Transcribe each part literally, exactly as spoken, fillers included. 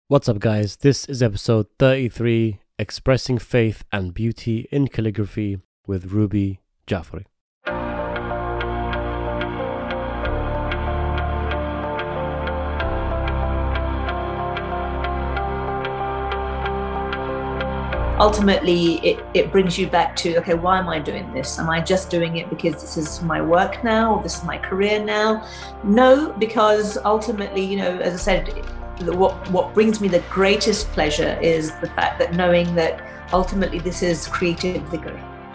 What's up, guys? This is episode thirty-three, Expressing Faith and Beauty in Calligraphy with Ruby Jafri. Ultimately, it, it brings you back to, okay, why am I doing this? Am I just doing it because this is my work now, or this is my career now? No, because ultimately, you know, as I said, what, what brings me the greatest pleasure is the fact that knowing that ultimately this is creative vigor.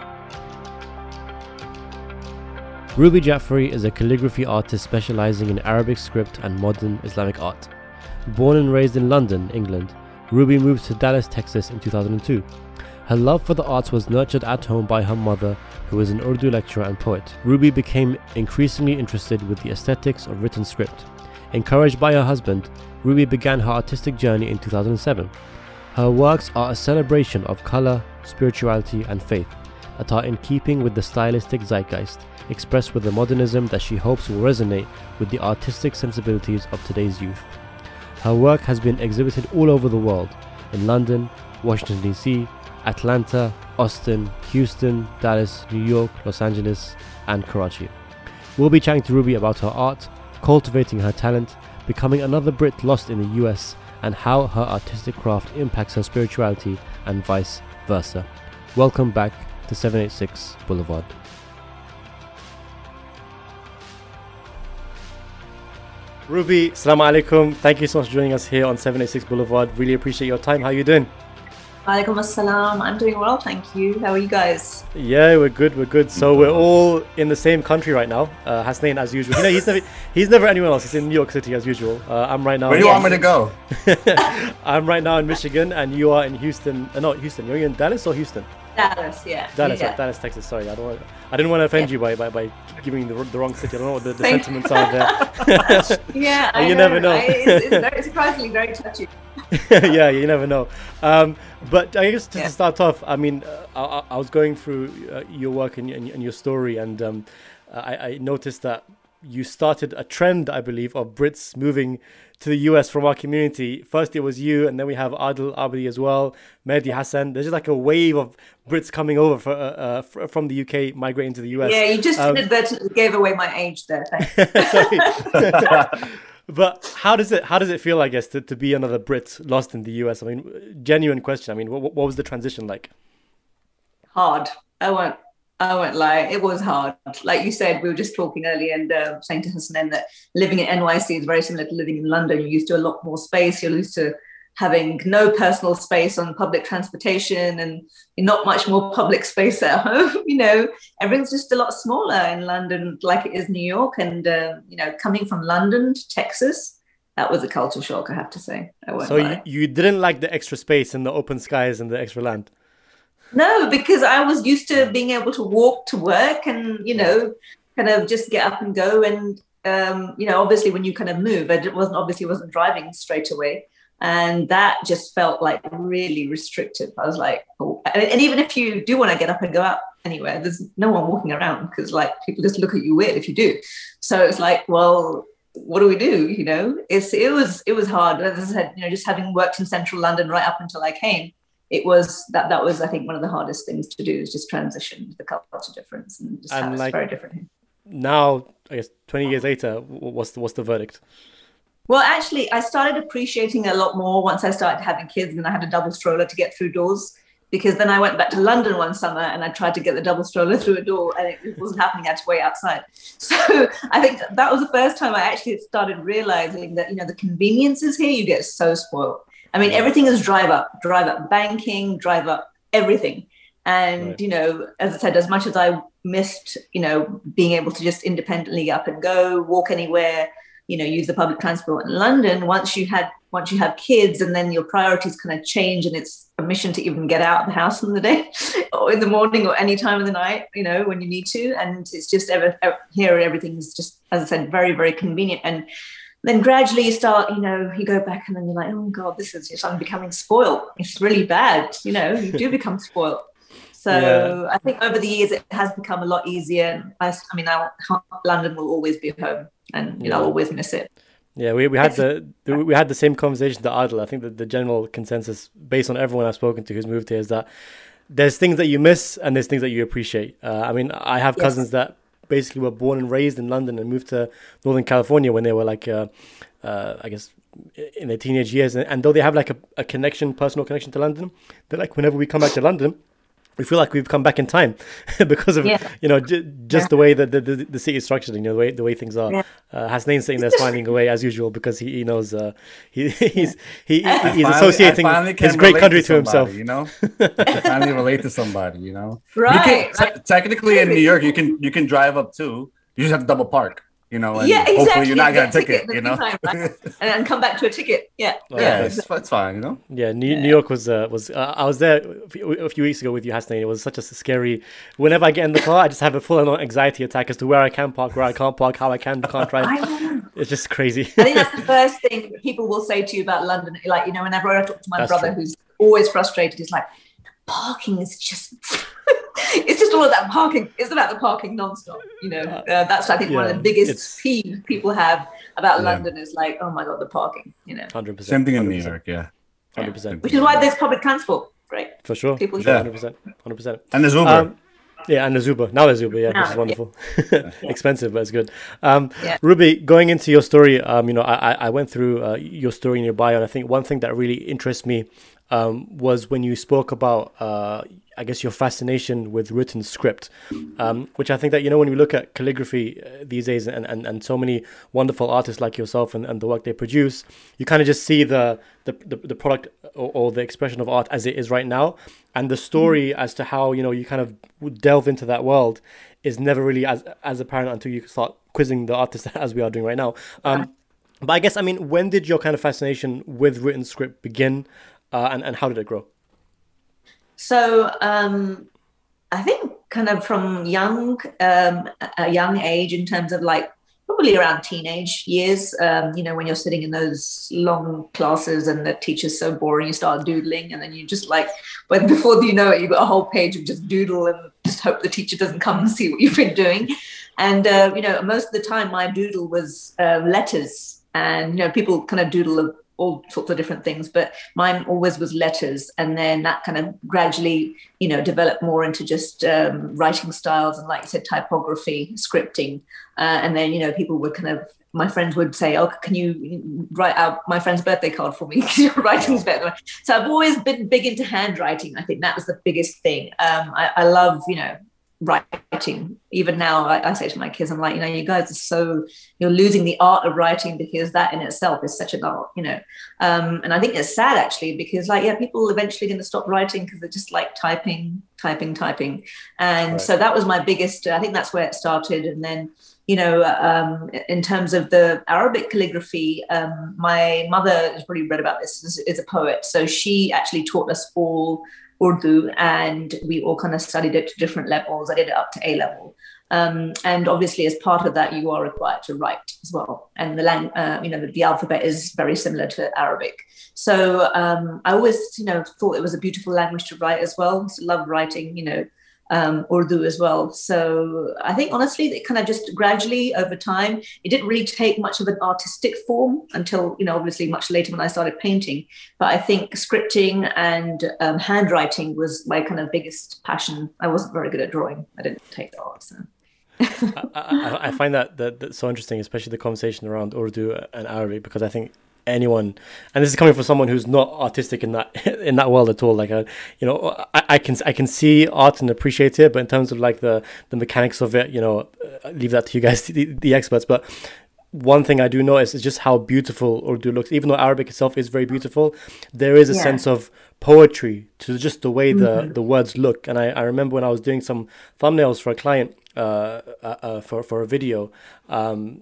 Ruby Jafri is a calligraphy artist specializing in Arabic script and modern Islamic art. Born and raised in London, England, Ruby moved to Dallas, Texas in two thousand two. Her love for the arts was nurtured at home by her mother, who was an Urdu lecturer and poet. Ruby became increasingly interested with the aesthetics of written script. Encouraged by her husband, Ruby began her artistic journey in two thousand seven. Her works are a celebration of color, spirituality, and faith that are in keeping with the stylistic zeitgeist, expressed with a modernism that she hopes will resonate with the artistic sensibilities of today's youth. Her work has been exhibited all over the world, in London, Washington D C, Atlanta, Austin, Houston, Dallas, New York, Los Angeles, and Karachi. We'll be chatting to Ruby about her art, cultivating her talent, becoming another Brit lost in the U S, and how her artistic craft impacts her spirituality and vice versa. Welcome back to seven eighty-six Boulevard. Ruby, assalamu alaikum. Thank you so much for joining us here on seven eighty-six Boulevard. Really appreciate your time. How are you doing? Alaikum assalam. I'm doing well, thank you. How are you guys? Yeah, we're good, we're good. So we're all in the same country right now. Uh, Hasnain, as usual. You know, he's never, he's never anywhere else. He's in New York City as usual. Uh, I'm right now. Where do you want me to go? I'm right now in Michigan, and you are in Houston. Uh, no, Houston. You're in Dallas or Houston? Dallas, yeah. Dallas, yeah. Dallas, Texas. Sorry, I don't want. I didn't want to offend yeah. you by, by by giving the, the wrong city. I don't know what the, the sentiments are there. yeah, I you know. never know. I, it's, it's very, surprisingly very touchy. Yeah, you never know. Um, but I guess just yeah. to start off, I mean, uh, I, I was going through uh, your work and, and, and your story, and um, I, I noticed that you started a trend, I believe, of Brits moving to the U S from our community. First, it was you, and then we have Adil Abadi as well, Mehdi Hassan. There's just like a wave of Brits coming over for, uh, uh, from the U K, migrating to the U S. Yeah, you just um, inadvertently gave away my age there. Thanks. But how does it how does it feel, I guess, to, to be another Brit lost in the U S? I mean, genuine question. I mean, what, what was the transition like? Hard. I won't. I won't lie. It was hard. Like you said, we were just talking earlier and uh, saying to Hasnain that living in N Y C is very similar to living in London. You're used to a lot more space. You're used to having no personal space on public transportation and not much more public space at home. You know, everything's just a lot smaller in London, like it is New York. And, uh, you know, coming from London to Texas, that was a culture shock, I have to say. I won't so lie. You, you didn't like the extra space and the open skies and the extra land? No, because I was used to being able to walk to work and, you know, kind of just get up and go. And, um, you know, obviously when you kind of move, I wasn't obviously wasn't driving straight away. And that just felt like really restrictive. I was like, oh. and, and even if you do want to get up and go out anywhere, there's no one walking around because like people just look at you weird if you do. So it's like, well, what do we do? You know, it's, it was, it was hard. As I said, you know, just having worked in central London right up until I came, it was that that was I think one of the hardest things to do is just transition the culture difference and just and how like, it's very different here. Now, I guess twenty years later, what's the, what's the verdict? Well, actually, I started appreciating it a lot more once I started having kids and I had a double stroller to get through doors, because then I went back to London one summer and I tried to get the double stroller through a door and it wasn't happening. I had to wait outside. So I think that was the first time I actually started realizing that, you know, the conveniences here, you get so spoiled. I mean, everything is drive up, drive up banking, drive up everything. And, right. you know, as I said, as much as I missed, you know, being able to just independently up and go, walk anywhere, you know, use the public transport in London, once you had, once you have kids and then your priorities kind of change and it's a mission to even get out of the house in the day or in the morning or any time of the night, you know, when you need to. And it's just ever, ever here, everything's just, as I said, very, very convenient. And then gradually you start, you know, you go back and then you're like, oh God, this is just, I'm becoming spoiled. It's really bad. You know, you do become spoiled. So yeah. I think over the years, it has become a lot easier. I, I mean, I, London will always be home and, you yeah. know, I'll always miss it. Yeah, we, we had the, the we had the same conversation to Adil. I think that the general consensus, based on everyone I've spoken to who's moved here, is that there's things that you miss and there's things that you appreciate. Uh, I mean, I have Yes. cousins that basically were born and raised in London and moved to Northern California when they were like, uh, uh, I guess, in their teenage years. And, and though they have like a, a connection, personal connection to London, they're like, whenever we come back to London, we feel like we've come back in time because of, Yeah. you know, j- just Yeah. the way that the, the, the city is structured, you know, the way the way things are. Yeah. Uh, Hasnain's sitting there smiling away as usual because he, he knows uh, he he's he, I he's finally- associating I finally his can great relate country to, somebody, himself. You know, I finally relate to somebody. You know, Right, You can, te- right. technically in New York, you can you can drive up too. You just have to double park. You know, and Yeah, hopefully exactly. you're not Get gonna a ticket. the You know, meantime, right? and then come back to a ticket. Yeah. Oh, yeah, okay. it's, it's fine. You know, Yeah, New, New York was uh, was uh, I was there a few, a few weeks ago with you, Hasnain. It was such a scary. Whenever I get in the car, I just have a full-on anxiety attack as to where I can park, where I can't park, how I can can't drive. I know. It's just crazy. I think that's the first thing people will say to you about London. Like, you know, whenever I talk to my That's brother, true. who's always frustrated, he's like, parking is just, it's just all of that parking. It's about the parking nonstop. You know, uh, that's, I think, one of Yeah, the biggest it's- peeves people have about Yeah. London is like, oh my God, the parking, you know, Hundred percent. same thing in New York. Yeah, Hundred percent. which is why there's public transport, right? For sure. People For sure. Yeah. Hundred percent. Hundred percent. and there's Uber. Um, yeah, and the Uber. Now there's Uber, yeah, Now, which is yeah. wonderful. Expensive, but it's good. Um, Yeah. Ruby, going into your story, um, you know, I, I I went through uh, your story in your bio, and I think one thing that really interests me um, was when you spoke about, uh, I guess, your fascination with written script, um, which I think that, you know, when we look at calligraphy uh, these days and, and, and so many wonderful artists like yourself and, and the work they produce, you kind of just see the, the, the, the product or, or the expression of art as it is right now. And the story as to how, you know, you kind of delve into that world is never really as as apparent until you start quizzing the artist as we are doing right now. Um, but I guess, I mean, when did your kind of fascination with written script begin, uh, and, and how did it grow? So um, I think kind of from young, um, a young age in terms of like probably around teenage years, um, you know, when you're sitting in those long classes and the teacher's so boring, you start doodling and then you just like, but before you know it, you've got a whole page of just doodle and just hope the teacher doesn't come and see what you've been doing. And, uh, you know, most of the time my doodle was uh, letters, and, you know, people kind of doodle of all sorts of different things, but mine always was letters. And then that kind of gradually, you know, developed more into just um, writing styles and, like you said, typography, scripting. Uh, and then, you know, people would kind of, my friends would say, oh, can you write out my friend's birthday card for me? Because your writing's better. So I've always been big into handwriting. I think that was the biggest thing. Um, I, I love, you know, writing. Even now, I, I say to my kids, I'm like, you know, you guys are so, you're losing the art of writing, because that in itself is such an art, you know. Um, and I think it's sad actually, because like, yeah, people are eventually going to stop writing because they're just like typing, typing, typing. And Right. so that was my biggest, I think that's where it started. And then, you know, um, in terms of the Arabic calligraphy, um, my mother has probably read about this, is, is a poet. So she actually taught us all Urdu, and we all kind of studied it to different levels. I did it up to A level. Um, and obviously, as part of that, you are required to write as well. And the lang- uh, you know, the, the alphabet is very similar to Arabic. So um, I always, you know, thought it was a beautiful language to write as well. So love writing, you know, um, Urdu as well. So I think honestly, it kind of just gradually over time, it didn't really take much of an artistic form until, you know, obviously much later when I started painting. But I think scripting and um, handwriting was my kind of biggest passion. I wasn't very good at drawing. I didn't take the art. So. I, I, I find that, that that's so interesting, especially the conversation around Urdu and Arabic, because I think anyone, and this is coming from someone who's not artistic in that in that world at all. Like, uh, you know, I, I can I can see art and appreciate it, but in terms of like the the mechanics of it, you know, uh, leave that to you guys, the, the experts. But one thing I do notice is just how beautiful Urdu looks. Even though Arabic itself is very beautiful, there is a Yeah. sense of poetry to just the way the, Mhm. the words look. And I, I remember when I was doing some thumbnails for a client, uh, uh, uh, for for a video, um,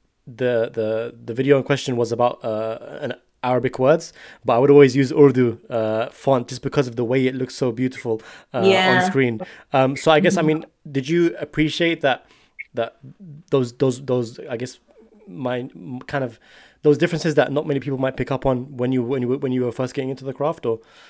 the the the video in question was about uh, an Arabic words, but I would always use Urdu uh, font just because of the way it looks so beautiful uh, Yeah. on screen. Um, so I guess, I mean, did you appreciate that that those those those I guess my kind of those differences that not many people might pick up on when you when you when you were first getting into the craft? Or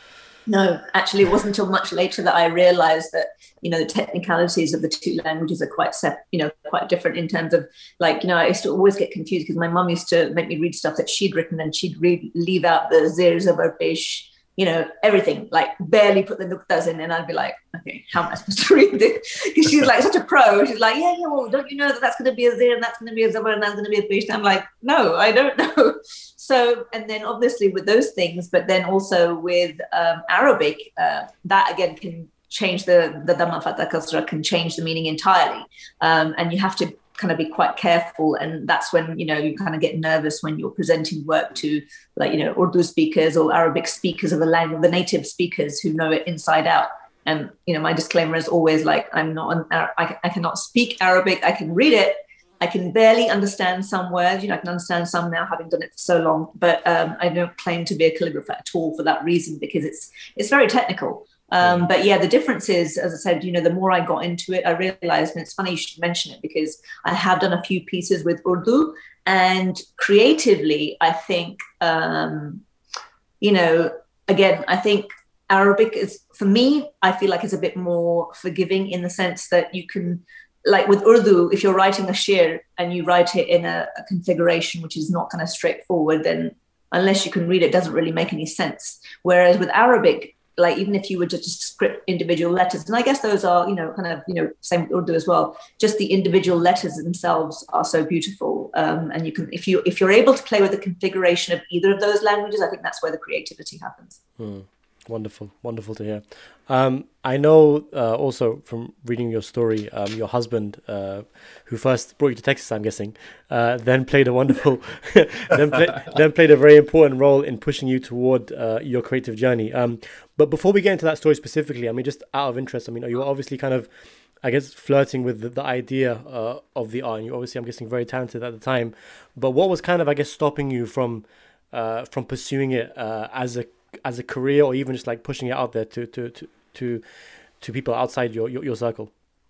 No, actually, it wasn't until much later that I realized that, you know, the technicalities of the two languages are quite set, you know, quite different in terms of, like, you know, I used to always get confused because my mum used to make me read stuff that she'd written and she'd read, leave out the zirs of her fish, you know, everything, like barely put the nuktas in. And I'd be like, okay, how am I supposed to read this? Because she's like such a pro. She's like, yeah, yeah, well, don't you know that that's going to be a zir and that's going to be a zabar and that's going to be a fish? And I'm like, no, I don't know. So, and then obviously with those things, but then also with um, Arabic, uh, that again can change the, the Dhamma Fatha Kasra can change the meaning entirely. Um, and you have to kind of be quite careful. And that's when, you know, you kind of get nervous when you're presenting work to, like, you know, Urdu speakers or Arabic speakers of the language, the native speakers who know it inside out. And, you know, my disclaimer is always like, I'm not, an, I, I cannot speak Arabic. I can read it. I can barely understand some words. You know, I can understand some now, having done it for so long. But um, I don't claim to be a calligrapher at all for that reason, because it's it's very technical. Um, but yeah, the difference is, as I said, you know, the more I got into it, I realized, and it's funny you should mention it, because I have done a few pieces with Urdu, and creatively, I think, um, you know, again, I think Arabic is, for me, I feel like it's a bit more forgiving in the sense that you can, like with Urdu, if you're writing a shir and you write it in a, a configuration which is not kind of straightforward, then unless you can read it, it doesn't really make any sense. Whereas with Arabic, like even if you were to just script individual letters, and I guess those are, you know, kind of, you know, same with Urdu as well, just the individual letters themselves are so beautiful. Um, and you can, if you if you're able to play with the configuration of either of those languages, I think that's where the creativity happens. Hmm. Wonderful, wonderful to hear. Um, I know uh, also from reading your story, um, your husband, uh, who first brought you to Texas, I'm guessing, uh, then played a wonderful, then, play, then played a very important role in pushing you toward uh, your creative journey. Um, but before we get into that story specifically, I mean, just out of interest, I mean, you were obviously kind of, I guess, flirting with the, the idea uh, of the art, and you obviously, I'm guessing, very talented at the time. But what was kind of, I guess, stopping you from uh, from pursuing it uh, as a as a career, or even just like pushing it out there to to to to, to people outside your, your your circle?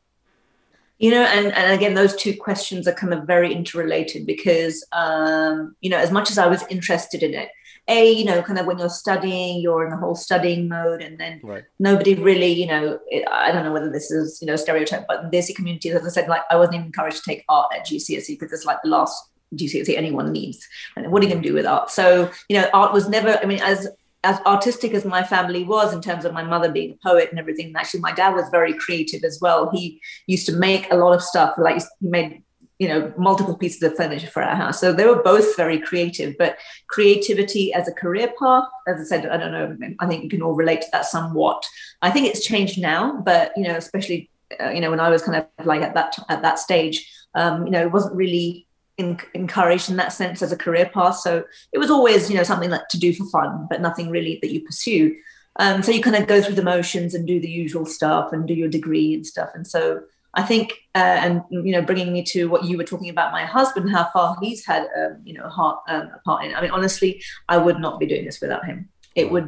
You know, and, and again, those two questions are kind of very interrelated, because um, you know, as much as I was interested in it, a, you know, kind of when you're studying, you're in the whole studying mode, and then right. nobody really, you know, it, I don't know whether this is, you know, stereotype, but in the Desi community, as I said, like I wasn't even encouraged to take art at G C S E, because it's like the last G C S E anyone needs. And what are you going to do with art? So, you know, art was never, I mean, as as artistic as my family was, in terms of my mother being a poet and everything, and actually my dad was very creative as well. He used to make a lot of stuff, like he made, you know, multiple pieces of furniture for our house. So they were both very creative, but creativity as a career path, as I said, I don't know, I think you can all relate to that somewhat. I think it's changed now, but, you know, especially, uh, you know, when I was kind of like at that, at that stage, um, you know, it wasn't really In, encouraged in that sense as a career path. So it was always, you know, something like to do for fun, but nothing really that you pursue. Um, so you kind of go through the motions and do the usual stuff and do your degree and stuff. And so I think, uh, and, you know, bringing me to what you were talking about, my husband, how far he's had, um, you know, heart, um, a part in it. I mean, honestly, I would not be doing this without him. It would,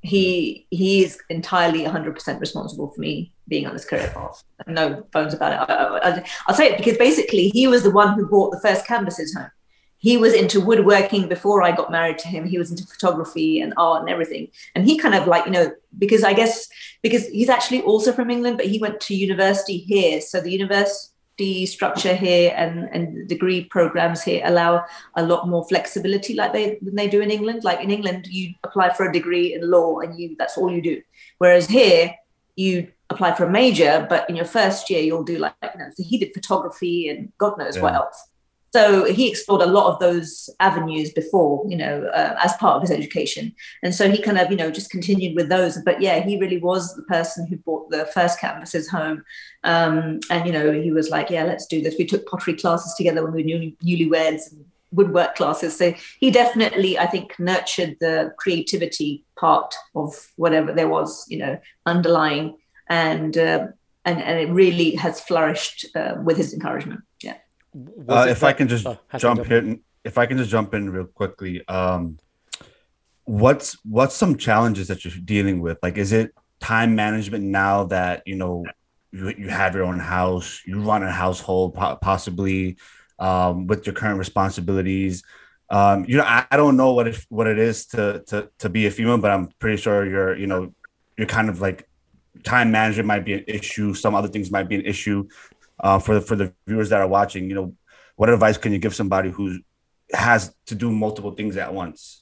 he, he is entirely one hundred percent responsible for me being on this career path. No bones about it. I, I, I'll say it because basically he was the one who brought the first canvases home. He was into woodworking before I got married to him. He was into photography and art and everything. And he kind of like, you know, because I guess, because he's actually also from England, but he went to university here. So the university structure here and, and degree programs here allow a lot more flexibility like they, than they do in England. Like in England, you apply for a degree in law and you that's all you do. Whereas here, you apply for a major, but in your first year, you'll do like, you know, so he did photography and God knows yeah. what else. So he explored a lot of those avenues before, you know, uh, as part of his education. And so he kind of, you know, just continued with those. But yeah, he really was the person who brought the first canvases home. Um, and, you know, he was like, yeah, let's do this. We took pottery classes together when we were new, newlyweds and woodwork classes. So he definitely, I think, nurtured the creativity part of whatever there was, you know, underlying. And, uh, and, and it really has flourished uh, with his encouragement. Yeah. Uh, if that, I can just oh, jump in, if I can just jump in real quickly, um, what's what's some challenges that you're dealing with? Like, is it time management now that you know you, you have your own house, you run a household, possibly um, with your current responsibilities? Um, you know, I, I don't know what if what it is to to to be a female, but I'm pretty sure you're you know you're kind of like time management might be an issue. Some other things might be an issue. Uh, for the, for the viewers that are watching, you know, what advice can you give somebody who has to do multiple things at once?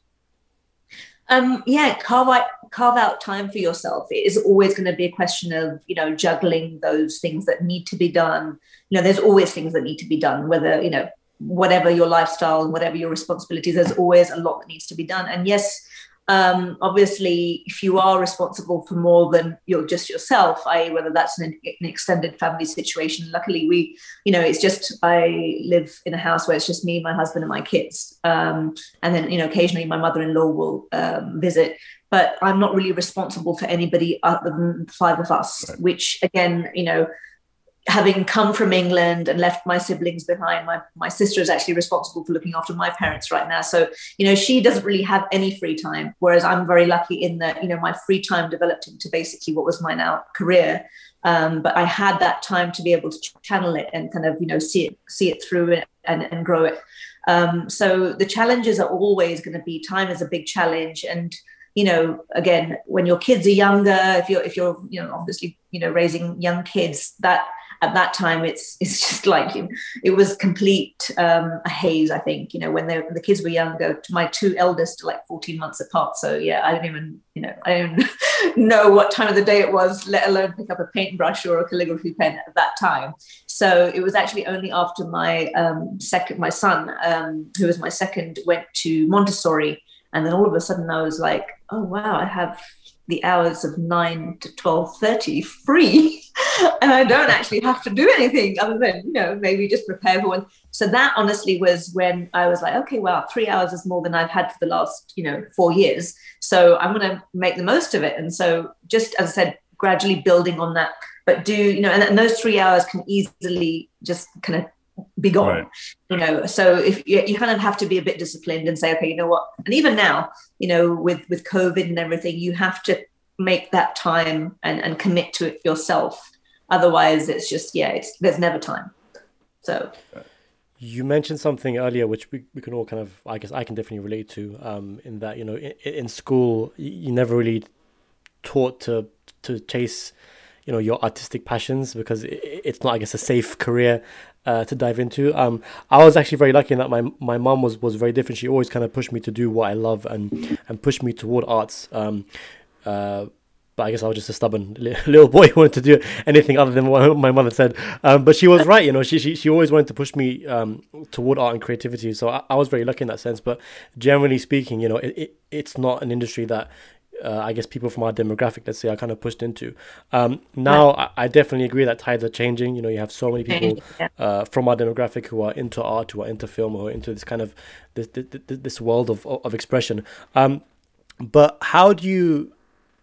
Um, yeah, carve out, carve out time for yourself. It is always going to be a question of, you know, juggling those things that need to be done. You know, there's always things that need to be done, whether, you know, whatever your lifestyle and whatever your responsibilities, there's always a lot that needs to be done. And yes, um, obviously, if you are responsible for more than you're just yourself, that is, whether that's an, an extended family situation. Luckily, we, you know, it's just I live in a house where it's just me, my husband, and my kids, um, and then you know, occasionally my mother-in-law will um, visit. But I'm not really responsible for anybody other than five of us, right. Which again, you know. Having come from England and left my siblings behind, my, my sister is actually responsible for looking after my parents right now. So, you know, she doesn't really have any free time, whereas I'm very lucky in that, you know, my free time developed into basically what was my now career. Um, but I had that time to be able to channel it and kind of, you know, see it, see it through it and, and grow it. Um, so the challenges are always going to be, time is a big challenge. And, you know, again, when your kids are younger, if you're, if you're, you know, obviously, you know, raising young kids, that, at that time, it's it's just like, you know, it was complete um, a haze, I think, you know, when, when the kids were younger. My two eldest are like fourteen months apart. So, yeah, I don't even, you know, I don't even know what time of the day it was, let alone pick up a paintbrush or a calligraphy pen at that time. So it was actually only after my um, second, my son, um, who was my second, went to Montessori. And then all of a sudden I was like, oh, wow, I have the hours of nine to twelve thirty free. And I don't actually have to do anything other than, you know, maybe just prepare for one. So that honestly was when I was like, okay, well, three hours is more than I've had for the last, you know, four years. So I'm going to make the most of it. And so just, as I said, gradually building on that, but do, you know, and, and those three hours can easily just kind of be gone, right. You know, so if you, you kind of have to be a bit disciplined and say, okay, you know what, and even now, you know, with, with COVID and everything, you have to make that time and, and commit to it yourself. Otherwise, it's just, yeah, it's there's never time. So you mentioned something earlier, which we, we can all kind of, I guess I can definitely relate to, um, in that, you know, in, in school, you never really taught to to chase, you know, your artistic passions, because it, it's not, I guess, a safe career uh, to dive into. Um, I was actually very lucky in that my my mom was, was very different. She always kind of pushed me to do what I love and, and pushed me toward arts. Um, uh, But I guess I was just a stubborn little boy who wanted to do anything other than what my mother said. Um, but she was right, you know, she, she she always wanted to push me um, toward art and creativity. So I, I was very lucky in that sense. But generally speaking, you know, it, it it's not an industry that uh, I guess people from our demographic, let's say, are kind of pushed into. Um, now, I, I definitely agree that tides are changing. You know, you have so many people uh, from our demographic who are into art, who are into film, who are into this kind of this this, this world of of expression. Um, but how do you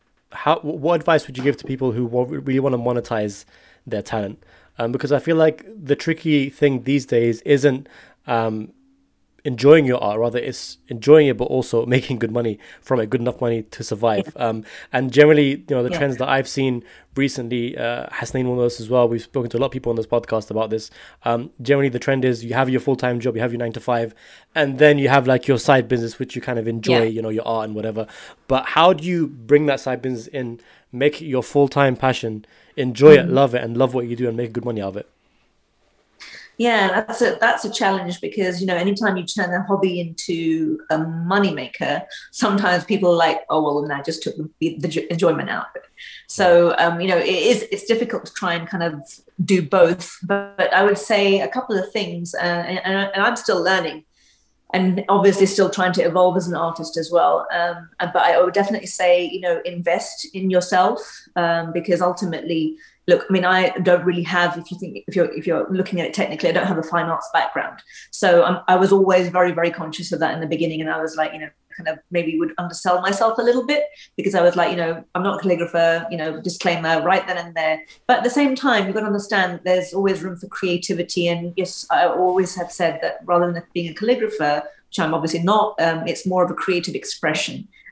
How what advice would you give to people who really want to monetize their talent? Um, because I feel like the tricky thing these days isn't um, enjoying your art, rather it's enjoying it, but also making good money from it, good enough money to survive. Yeah. Um, and generally, you know, the yeah. trends that I've seen recently, uh, Hasnain will know this as well. We've spoken to a lot of people on this podcast about this. Um, generally, the trend is you have your full-time job, you have your nine to five, and then you have like your side business, which you kind of enjoy, yeah. you know, your art and whatever. But how do you bring that side business in, make it your full-time passion, enjoy mm-hmm. it, love it, and love what you do and make good money out of it? Yeah, that's a that's a challenge, because, you know, anytime you turn a hobby into a moneymaker, sometimes people are like, oh, well, then I just took the, the enjoyment out of it. So, um, you know, it is it's difficult to try and kind of do both. But, but I would say a couple of things, uh, and, and I'm still learning, and obviously still trying to evolve as an artist as well. Um, but I would definitely say, you know, invest in yourself, um, because ultimately, look, I mean, I don't really have, if you think, if you're if you're looking at it technically, I don't have a fine arts background. So um, I was always very, very conscious of that in the beginning. And I was like, you know, kind of maybe would undersell myself a little bit, because I was like, you know, I'm not a calligrapher, you know, disclaimer right then and there. But at the same time, you've got to understand there's always room for creativity. And yes, I always have said that rather than being a calligrapher, which I'm obviously not, um, it's more of a creative expression.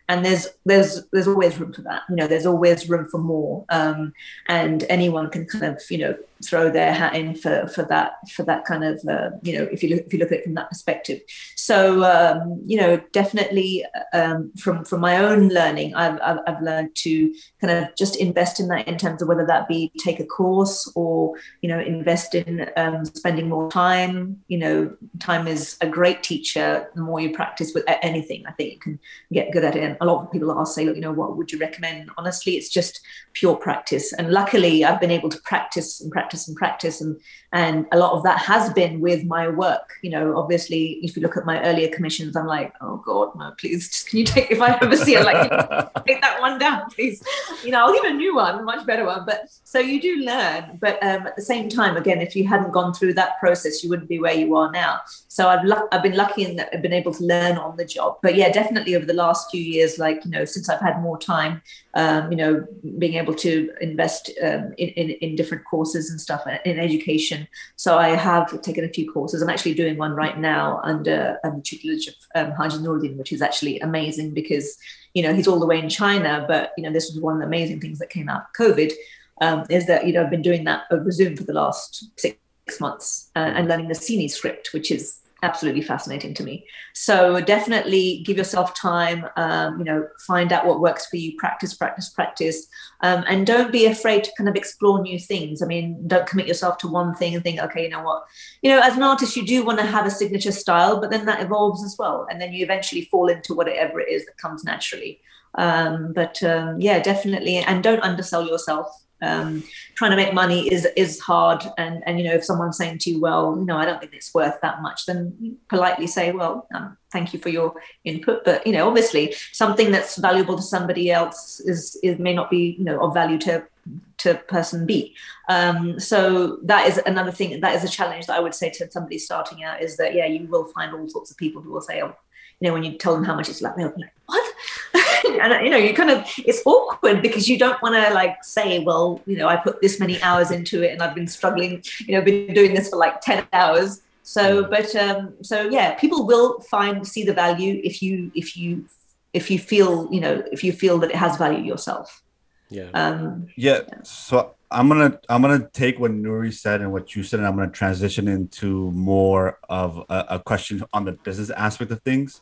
And there's there's there's always room for that. You know, there's always room for more. Um, and anyone can kind of, you know, throw their hat in for for that for that kind of uh, you know, if you look if you look at it from that perspective. So um, you know, definitely um, from from my own learning, I've, I've I've learned to kind of just invest in that in terms of whether that be take a course or, you know, invest in um, spending more time. You know, time is a great teacher. The more you practice with anything, I think you can get good at it. And a lot of people ask, say, look, you know, what would you recommend? Honestly, it's just pure practice. And luckily, I've been able to practice and practice and practice. And, and a lot of that has been with my work. You know, obviously, if you look at my earlier commissions, I'm like, oh, God, no, please, just, can you take, if I ever see it, like, take that one down, please. You know, I'll give a new one, a much better one. But so you do learn. But um, at the same time, again, if you hadn't gone through that process, you wouldn't be where you are now. So I've, lu- I've been lucky in that I've been able to learn on the job. But yeah, definitely over the last few years, like, you know, since I've had more time, um, you know, being able to invest um, in, in, in different courses and stuff in education. So I have taken a few courses. I'm actually doing one right now under um, the tutelage of um, Haji Nuruddin, which is actually amazing because, you know, he's all the way in China. But, you know, this was one of the amazing things that came out of COVID, um, is that, you know, I've been doing that over Zoom for the last six months uh, and learning the Sini script, which is absolutely fascinating to me. So definitely give yourself time, um, you know, find out what works for you, practice, practice, practice. Um, and don't be afraid to kind of explore new things. I mean, don't commit yourself to one thing and think, okay, you know what, you know, as an artist, you do want to have a signature style, but then that evolves as well. And then you eventually fall into whatever it is that comes naturally. Um, but um, yeah, definitely. And don't undersell yourself. Um, trying to make money is is hard, and and you know, if someone's saying to you, well, no, I don't think it's worth that much, then you politely say, well, um, thank you for your input, but you know, obviously something that's valuable to somebody else is is may not be, you know, of value to to person B. Um, so that is another thing. That is a challenge that I would say to somebody starting out, is that yeah, you will find all sorts of people who will say, oh, you know, when you tell them how much it's like, they'll be like, what? And, you know, you kind of, it's awkward because you don't want to like say, well, you know, I put this many hours into it and I've been struggling, you know, been doing this for like ten hours. So, but, um, so yeah, people will find, see the value if you, if you, if you feel, you know, if you feel that it has value yourself. Yeah. Um, yeah. yeah. So I'm going to, I'm going to take what Nuri said and what you said, and I'm going to transition into more of a, a question on the business aspect of things.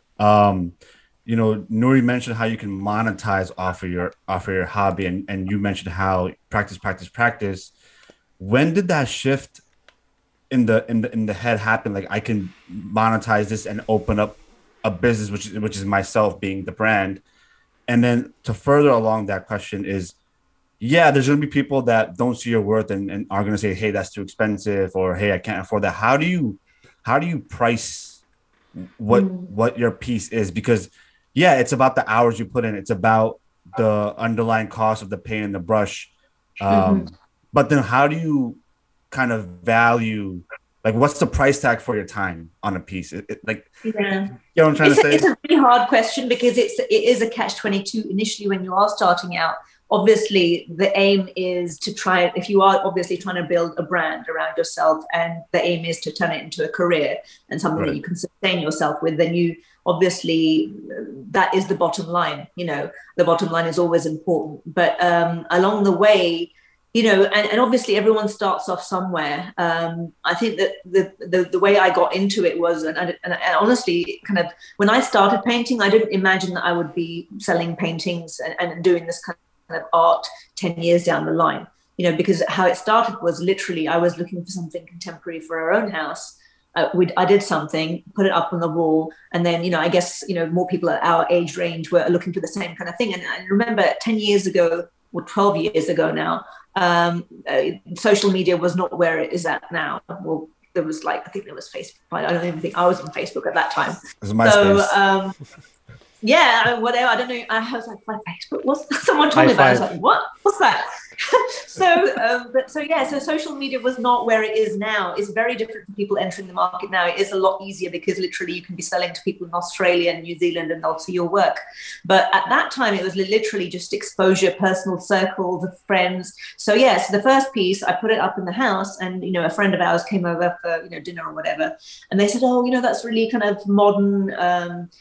Um, you know, Nuri mentioned how you can monetize off of your off of your hobby, and, and you mentioned how practice, practice, practice. When did that shift in the in the in the head happen? Like, I can monetize this and open up a business, which which is myself being the brand. And then to further along that question is, yeah, there's going to be people that don't see your worth and, and are going to say, hey, that's too expensive, or hey, I can't afford that. How do you how do you price what mm. what your piece is? Because yeah, it's about the hours you put in. It's about the underlying cost of the paint and the brush. Um, mm-hmm. But then how do you kind of value, like, what's the price tag for your time on a piece? It, it, like, yeah. You know what I'm trying it's to a, say? It's a really hard question because it's it is a catch twenty-two initially when you are starting out. Obviously, the aim is to try, if you are obviously trying to build a brand around yourself, and the aim is to turn it into a career and something right. that you can sustain yourself with, then you obviously, that is the bottom line. You know, the bottom line is always important. But um, along the way, you know, and, and obviously everyone starts off somewhere. Um, I think that the, the the way I got into it was, and, and, and honestly, kind of, when I started painting, I didn't imagine that I would be selling paintings and, and doing this kind of of art ten years down the line, you know, because how it started was literally I was looking for something contemporary for our own house. Uh, we I did something, put it up on the wall, and then, you know, I guess, you know, more people at our age range were looking for the same kind of thing. And I remember ten years ago, or twelve years ago now, um, uh, social media was not where it is at now. Well, there was like, I think there was Facebook. I don't even think I was on Facebook at that time. It was MySpace. So, um, yeah, whatever. I don't know. I was like, my Facebook. What's someone told me about? I was like, what? What's that? so, um, but so yeah. So social media was not where it is now. It's very different for people entering the market now. It is a lot easier because literally you can be selling to people in Australia and New Zealand, and they'll see your work. But at that time, it was literally just exposure, personal circles of friends. So yeah. So the first piece, I put it up in the house, and you know, a friend of ours came over for, you know, dinner or whatever, and they said, oh, you know, that's really kind of modern. Um,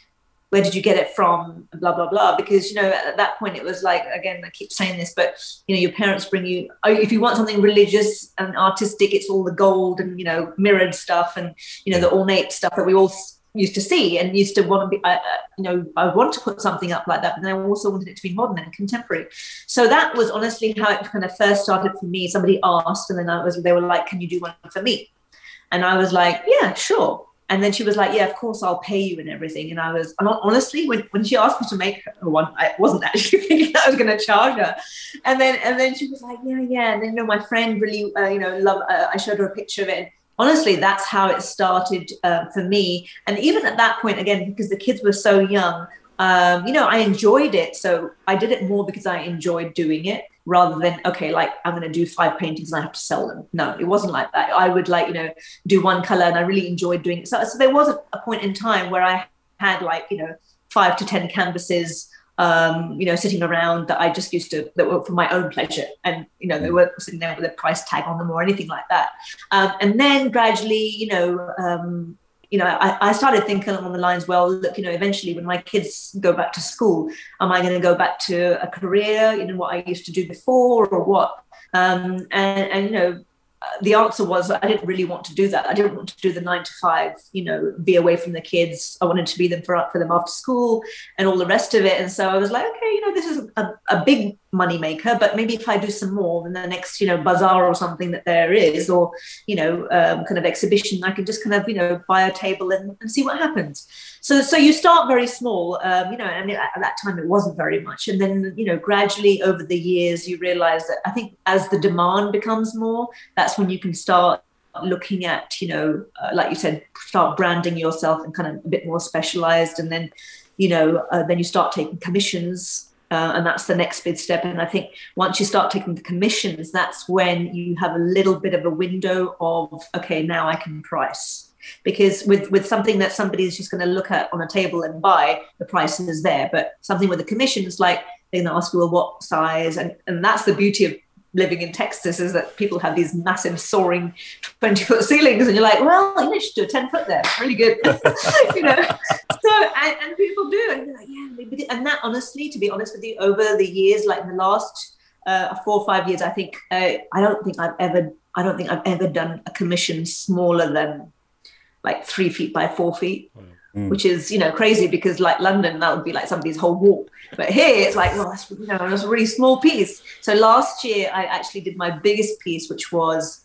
where did you get it from, blah, blah, blah. Because, you know, at that point it was like, again, I keep saying this, but, you know, your parents bring you, if you want something religious and artistic, it's all the gold and, you know, mirrored stuff and, you know, the ornate stuff that we all used to see and used to want to be, uh, you know, I want to put something up like that, but I also wanted it to be modern and contemporary. So that was honestly how it kind of first started for me. Somebody asked, and then I was, they were like, can you do one for me? And I was like, yeah, sure. And then she was like, yeah, of course, I'll pay you and everything. And I was, honestly, when, when she asked me to make her one, I wasn't actually thinking that I was going to charge her. And then and then she was like, yeah, yeah. And then, you know, my friend really, uh, you know, love. Uh, I showed her a picture of it. And honestly, that's how it started uh, for me. And even at that point, again, because the kids were so young, um, you know, I enjoyed it. So I did it more because I enjoyed doing it rather than, okay, like I'm going to do five paintings and I have to sell them. No, it wasn't like that. I would like, you know, do one color and I really enjoyed doing it. So, so there wasn't a point in time where I had like, you know, five to ten canvases, um, you know, sitting around that I just used to, that were for my own pleasure. And, you know, they weren't sitting there with a price tag on them or anything like that. Um, and then gradually, you know, um, you know, I, I started thinking along the lines, well, look, you know, eventually when my kids go back to school, am I going to go back to a career, you know, what I used to do before or what? Um, and, and, you know, the answer was I didn't really want to do that. I didn't want to do the nine to five, you know, be away from the kids. I wanted to be them for, for them after school and all the rest of it. And so I was like, okay, you know, this is a, a big money maker, but maybe if I do some more than the next, you know, bazaar or something that there is, or, you know, um, kind of exhibition, I can just kind of, you know, buy a table and, and see what happens. So, so you start very small, um, you know, and at that time it wasn't very much. And then, you know, gradually over the years, you realize that I think as the demand becomes more, that's when you can start looking at, you know, uh, like you said, start branding yourself and kind of a bit more specialized. And then, you know, uh, then you start taking commissions. Uh, and that's the next big step. And I think once you start taking the commissions, that's when you have a little bit of a window of, okay, now I can price. Because with, with something that somebody is just going to look at on a table and buy, the price is there. But something with the commissions, like they're going to ask you, well, what size? And, and that's the beauty of living in Texas, is that people have these massive soaring twenty foot ceilings. And you're like, well, you know, you should do a ten foot there. Really good. you know, so, and, and people do. And you're like, yeah, maybe. They, and that, honestly, to be honest with you, over the years, like the last uh, four or five years, I think, uh, I don't think I've ever, I don't think I've ever done a commission smaller than like three feet by four feet, mm. which is, you know, crazy because like London, that would be like somebody's whole wall. But here it's like, well, that's, you know, that's a really small piece. So last year I actually did my biggest piece, which was,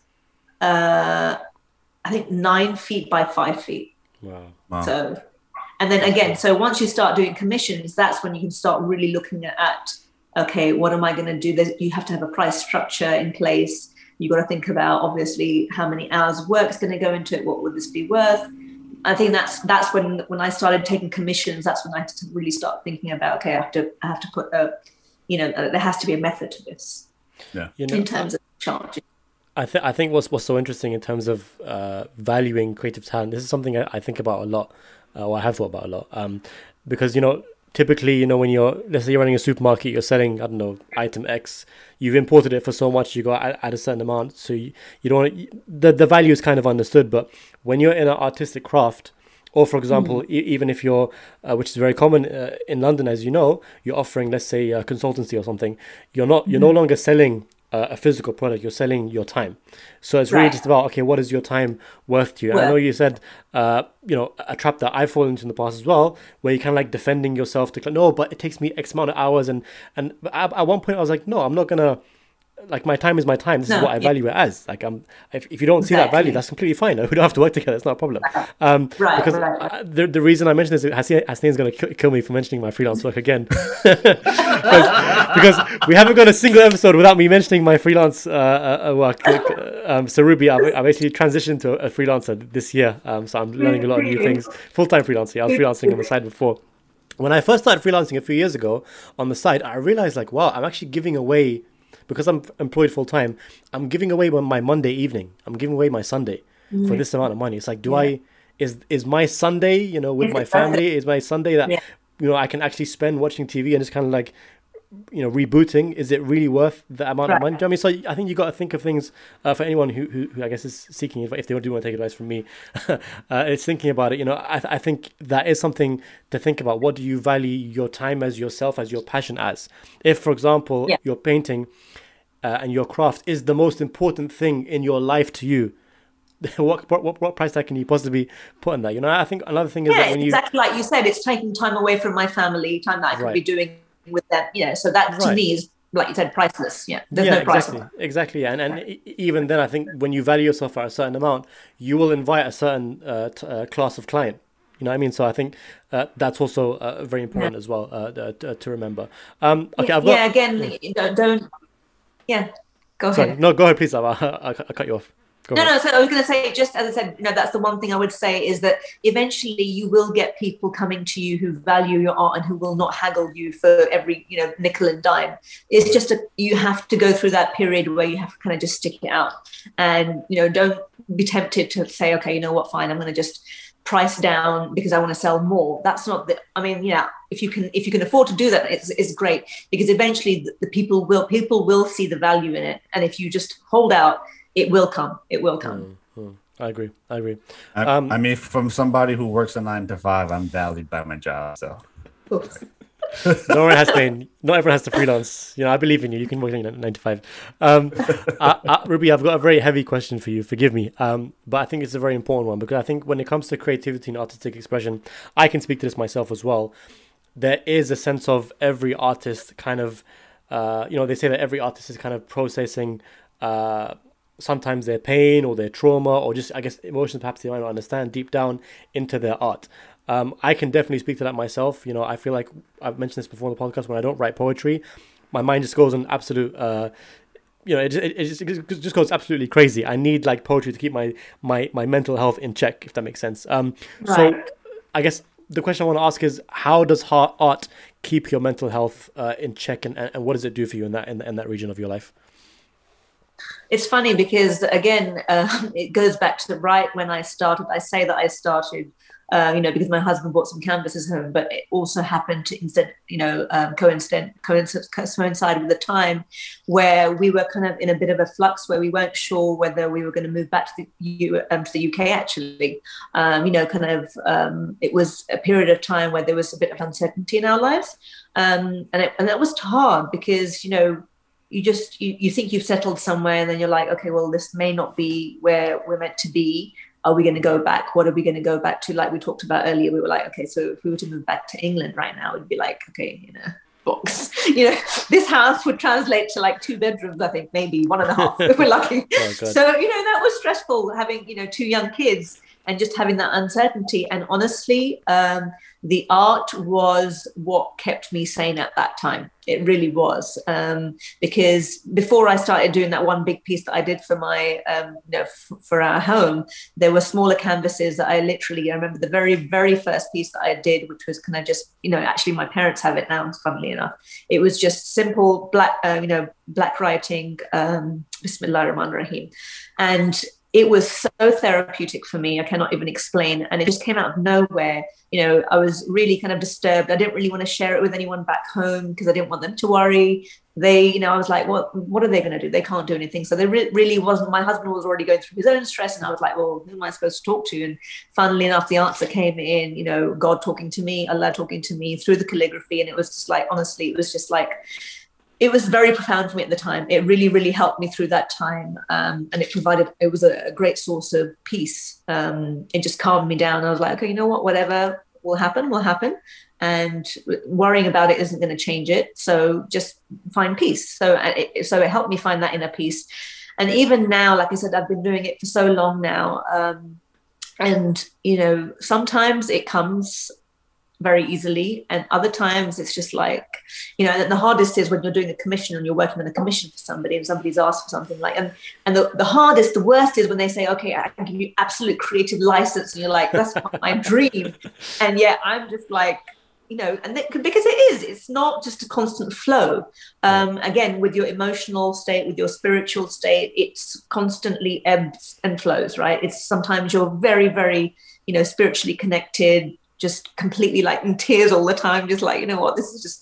uh, I think nine feet by five feet. Wow. wow. So, and then again, so once you start doing commissions, that's when you can start really looking at, okay, what am I going to do? There's, you have to have a price structure in place. You've got to think about, obviously, how many hours of work is going to go into it. What would this be worth? I think that's that's when when I started taking commissions. That's when I had to really start thinking about, okay, I have to I have to put a, you know, uh, there has to be a method to this. Yeah. You know, in terms of charging. I think I think what's what's so interesting in terms of uh, valuing creative talent. This is something I, I think about a lot, uh, or I have thought about a lot, um, because you know. Typically, you know, when you're, let's say you're running a supermarket, you're selling, I don't know, item X, you've imported it for so much, you got at, at a certain amount. So you, you don't want to, the, the value is kind of understood. But when you're in an artistic craft, or for example, mm. e- even if you're, uh, which is very common uh, in London, as you know, you're offering, let's say, a consultancy or something, you're not, you're mm. no longer selling uh, a physical product, you're selling your time. So it's really right. just about, okay, what is your time worth to you? Well, I know you said, uh, you know, a trap that I've fallen into in the past as well, where you kind of like defending yourself to, no, but it takes me X amount of hours. And, and at, at one point I was like, no, I'm not going to, like, my time is my time. This no, is what I value yeah. it as. Like, I'm, if, if you don't see exactly. that value, that's completely fine. We don't have to work together. It's not a problem. Um, right, because right. I, the the reason I mention this is Hasnain's going to kill me for mentioning my freelance work again. because, because we haven't got a single episode without me mentioning my freelance uh, uh, work. Um, so Ruby, I've, I've actually transitioned to a freelancer this year. Um, so I'm learning a lot of new things. Full-time freelancer. I was freelancing on the side before. When I first started freelancing a few years ago on the side, I realized like, wow, I'm actually giving away, because I'm employed full time, I'm giving away my Monday evening. I'm giving away my Sunday mm-hmm. for this amount of money. It's like, do yeah. I, is is my Sunday, you know, with my family, is my Sunday that, yeah. you know, I can actually spend watching T V and just kind of like you know, rebooting, is it really worth the amount Right. of money? Do you know what I mean? So I think you got to think of things uh, for anyone who, who, who I guess is seeking, if, if they do want to take advice from me, uh, it's thinking about it. You know, I, I think that is something to think about. What do you value your time as, yourself as, your passion as? If, for example, Yeah. your painting uh, and your craft is the most important thing in your life to you, what, what what price tag can you possibly put on that? You know, I think another thing is Yeah, that when you exactly like you said, it's taking time away from my family, time that I could Right. be doing with them. You know, so that to Right. me is, like you said, priceless. Yeah, there's yeah, no price. exactly, exactly. And and e- even then, I think when you value yourself at a certain amount, you will invite a certain uh, t- uh, class of client. You know what I mean? So I think uh, that's also uh, very important as well uh, to, to remember. Um, okay, I've got. Yeah, again, you don't, don't. Yeah, go Sorry, ahead. no, go ahead, please. I, I, I cut you off. Go No, ahead. no. So I was going to say, just as I said, you know, that's the one thing I would say is that eventually you will get people coming to you who value your art and who will not haggle you for every, you know, nickel and dime. It's just a, you have to go through that period where you have to kind of just stick it out, and you know, don't be tempted to say, okay, you know what, fine, I'm going to just price down because I want to sell more. That's not the. I mean, yeah, if you can, if you can afford to do that, it's, it's great, because eventually the, the people will people will see the value in it, and if you just hold out, it will come. It will come. Mm-hmm. I agree. I agree. I, Um, I mean, from somebody who works a nine to five, I'm valued by my job. So Oops. No one has to. Not everyone has to freelance. You know, I believe in you. You can work nine to five. Um, I, I, Ruby, I've got a very heavy question for you. Forgive me, um, but I think it's a very important one, because I think when it comes to creativity and artistic expression, I can speak to this myself as well. There is a sense of every artist kind of, uh, you know, they say that every artist is kind of processing uh, sometimes their pain or their trauma or just, I guess, emotions perhaps they might not understand deep down into their art. Um, I can definitely speak to that myself. You know, I feel like I've mentioned this before in the podcast, when I don't write poetry, my mind just goes on absolute, uh, you know, it, it, it, just, it just goes absolutely crazy. I need like poetry to keep my, my, my mental health in check, if that makes sense. Um, Right. So I guess the question I want to ask is, how does heart, art keep your mental health uh, in check, and, and what does it do for you in that, in, in that region of your life? It's funny because, again, uh, it goes back to right when I started. I say that I started, uh, you know, because my husband brought some canvases home, but it also happened to instead, you know, um, coincident, coincide, coincide with the time where we were kind of in a bit of a flux, where we weren't sure whether we were going to move back to the U, um, to the U K. Actually, um, you know, kind of, um, it was a period of time where there was a bit of uncertainty in our lives, um, and it, and that was hard because, you know, you just you, you think you've settled somewhere, and then you're like, okay, well, this may not be where we're meant to be. Are we going to go back? What are we going to go back to? Like we talked about earlier, we were like, okay, so if we were to move back to England right now, it'd be like, okay, you know, box, you know, this house would translate to like two bedrooms, I think, maybe one and a half if we're lucky. Oh, so, you know, that was stressful, having, you know, two young kids and just having that uncertainty. And honestly, um, the art was what kept me sane at that time. It really was, um, because before I started doing that one big piece that I did for my, um, you know, f- for our home, there were smaller canvases that I literally, I remember the very, very first piece that I did, which was kind of just, you know, actually my parents have it now, funnily enough. It was just simple black, uh, you know, black writing, um, Bismillah ar-Rahman ar-Rahim. And it was so therapeutic for me. I cannot even explain. And it just came out of nowhere. You know, I was really kind of disturbed. I didn't really want to share it with anyone back home because I didn't want them to worry. They, you know, I was like, well, what are they going to do? They can't do anything. So there re- really wasn't, my husband was already going through his own stress. And I was like, well, who am I supposed to talk to? And funnily enough, the answer came in, you know, God talking to me, Allah talking to me through the calligraphy. And it was just like, honestly, it was just like, it was very profound for me at the time. It really, really helped me through that time. Um, and it provided, it was a, a great source of peace. Um, it just calmed me down. I was like, okay, you know what, whatever will happen, will happen. And worrying about it isn't going to change it. So just find peace. So it, so it helped me find that inner peace. And even now, like I said, I've been doing it for so long now. Um, and, you know, sometimes it comes very easily, and other times it's just like, you know, and the hardest is when you're doing a commission and you're working on a commission for somebody and somebody's asked for something like, and and the, the hardest, the worst is when they say, okay, I can give you absolute creative license, and you're like, that's my dream. And yet I'm just like, you know, and they, because it is, it's not just a constant flow. Um, again, with your emotional state, with your spiritual state, it's constantly ebbs and flows, right? It's sometimes you're very, very, you know, spiritually connected, just completely like in tears all the time, just like, you know what, this is just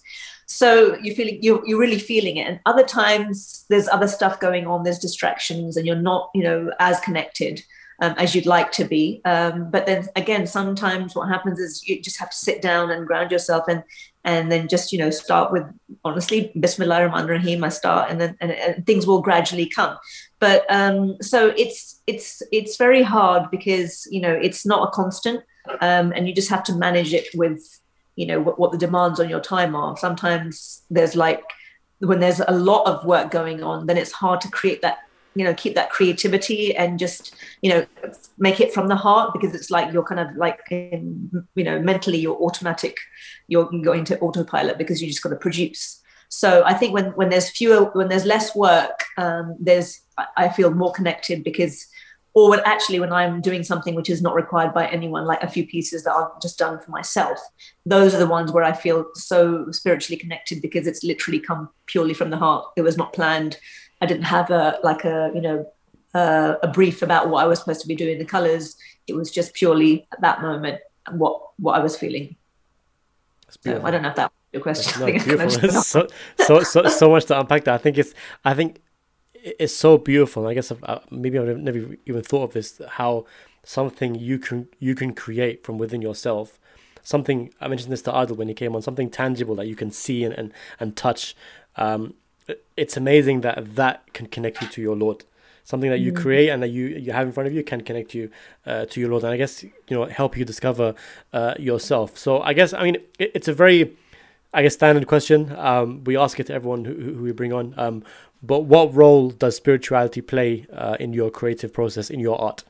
So you feeling you're, you're really feeling it. And other times there's other stuff going on, there's distractions, and you're not, you know, as connected um, as you'd like to be. Um, but then again, sometimes what happens is you just have to sit down and ground yourself, and and then just, you know, start with, honestly, Bismillah ar-Rahman ar-Rahim, I start, and then and, and things will gradually come. But um, so it's it's it's very hard because, you know, it's not a constant, um, and you just have to manage it with, you know, what, what the demands on your time are. Sometimes there's like, when there's a lot of work going on, then it's hard to create that, you know, keep that creativity and just, you know, make it from the heart, because it's like you're kind of like, in, you know, mentally you're automatic, you're going to autopilot because you just got to produce. So I think when, when there's fewer, when there's less work, um, there's, I feel more connected, because, or when actually when I'm doing something which is not required by anyone, like a few pieces that I've just done for myself, those are the ones where I feel so spiritually connected, because it's literally come purely from the heart. It was not planned. I didn't have a, like a, you know, uh, a brief about what I was supposed to be doing, the colors. It was just purely at that moment what, what I was feeling. So I don't know if that was your question. No, beautiful. so, so, so, so much to unpack that. I think it's, I think it's so beautiful. And I guess I've, maybe I've never even thought of this, how something you can, you can create from within yourself, something, I mentioned this to Adil when he came on, something tangible that you can see and, and, and touch. Um, it's amazing that that can connect you to your Lord. Something that you mm. create and that you, you have in front of you can connect you uh, to your Lord. And I guess, you know, help you discover uh, yourself. So I guess, I mean, it, it's a very, I guess, standard question. Um, we ask it to everyone who, who we bring on. Um, but what role does spirituality play uh, in your creative process, in your art?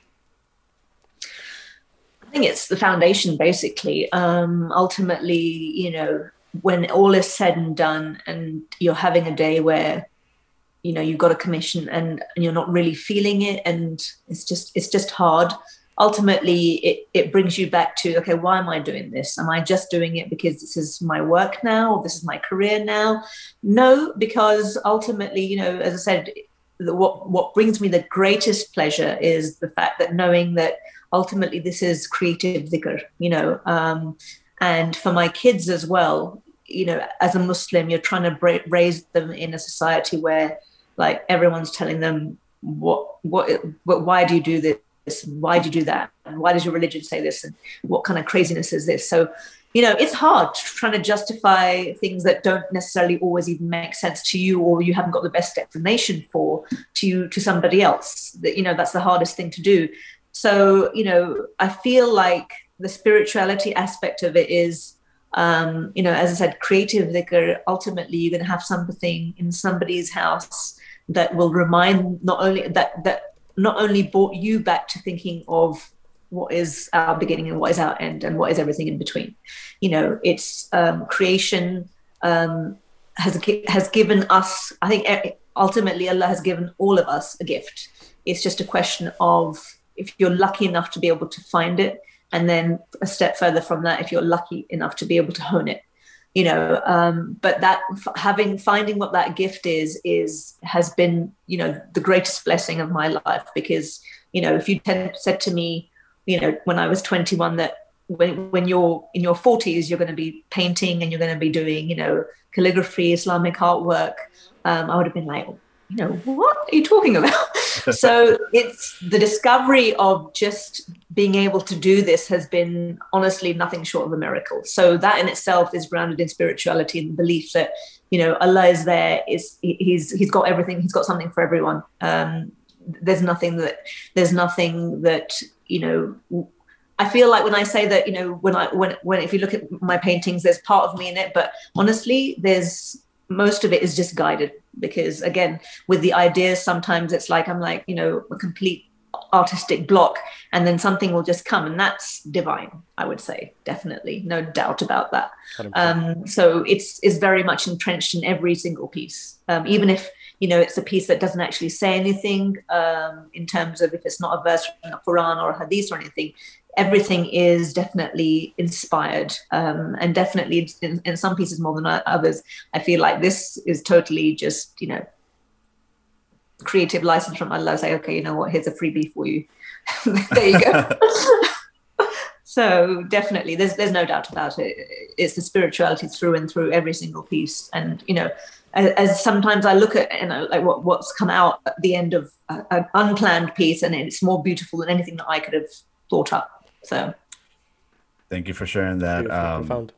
I think it's the foundation, basically. Um, ultimately, you know, when all is said and done and you're having a day where, you know, you've got a commission and, and you're not really feeling it, and it's just, it's just hard. Ultimately, it, it brings you back to, okay, why am I doing this? Am I just doing it because this is my work now, or this is my career now? No, because ultimately, you know, as I said, the, what, what brings me the greatest pleasure is the fact that knowing that ultimately this is creative dhikr, you know, um, and for my kids as well, you know, as a Muslim, you're trying to bra- raise them in a society where, like, everyone's telling them what, what, what, why do you do this? Why do you do that? And why does your religion say this? And what kind of craziness is this? So, you know, it's hard trying to justify things that don't necessarily always even make sense to you, or you haven't got the best explanation for to you, to somebody else. That, you know, that's the hardest thing to do. So, you know, I feel like the spirituality aspect of it is, um, you know, as I said, creative dhikr. Ultimately, you're going to have something in somebody's house that will remind not only that that not only brought you back to thinking of what is our beginning and what is our end and what is everything in between. You know, it's um, creation um, has has given us. I think ultimately Allah has given all of us a gift. It's just a question of if you're lucky enough to be able to find it, and then a step further from that, if you're lucky enough to be able to hone it, you know, um, but that having, finding what that gift is, is, has been, you know, the greatest blessing of my life, because, you know, if you said to me, you know, when I was twenty-one, that when, when you're in your forties, you're going to be painting and you're going to be doing, you know, calligraphy, Islamic artwork, um, I would have been like, you know, what are you talking about? So it's the discovery of just being able to do this has been honestly nothing short of a miracle. So that in itself is grounded in spirituality and the belief that, you know, Allah is there, is he's he's got everything, he's got something for everyone. Um, there's nothing that there's nothing that, you know, I feel like when I say that, you know, when I when when if you look at my paintings, there's part of me in it, but honestly, there's most of it is just guided, because again, with the ideas, sometimes it's like I'm like, you know, a complete artistic block, and then something will just come, and that's divine, I would say, definitely, no doubt about that. Um, so it's is very much entrenched in every single piece, um, even if, you know, it's a piece that doesn't actually say anything um, in terms of if it's not a verse from the Quran or a hadith or anything. Everything is definitely inspired, um, and definitely in, in some pieces more than others. I feel like this is totally just, you know, creative license from Allah. Say, okay, you know what, here's a freebie for you. There you go. So definitely, there's there's no doubt about it. It's the spirituality through and through every single piece. And you know, as, as sometimes I look at you know like what what's come out at the end of a, an unplanned piece, and it's more beautiful than anything that I could have thought up. So, thank you for sharing that. Um, profound.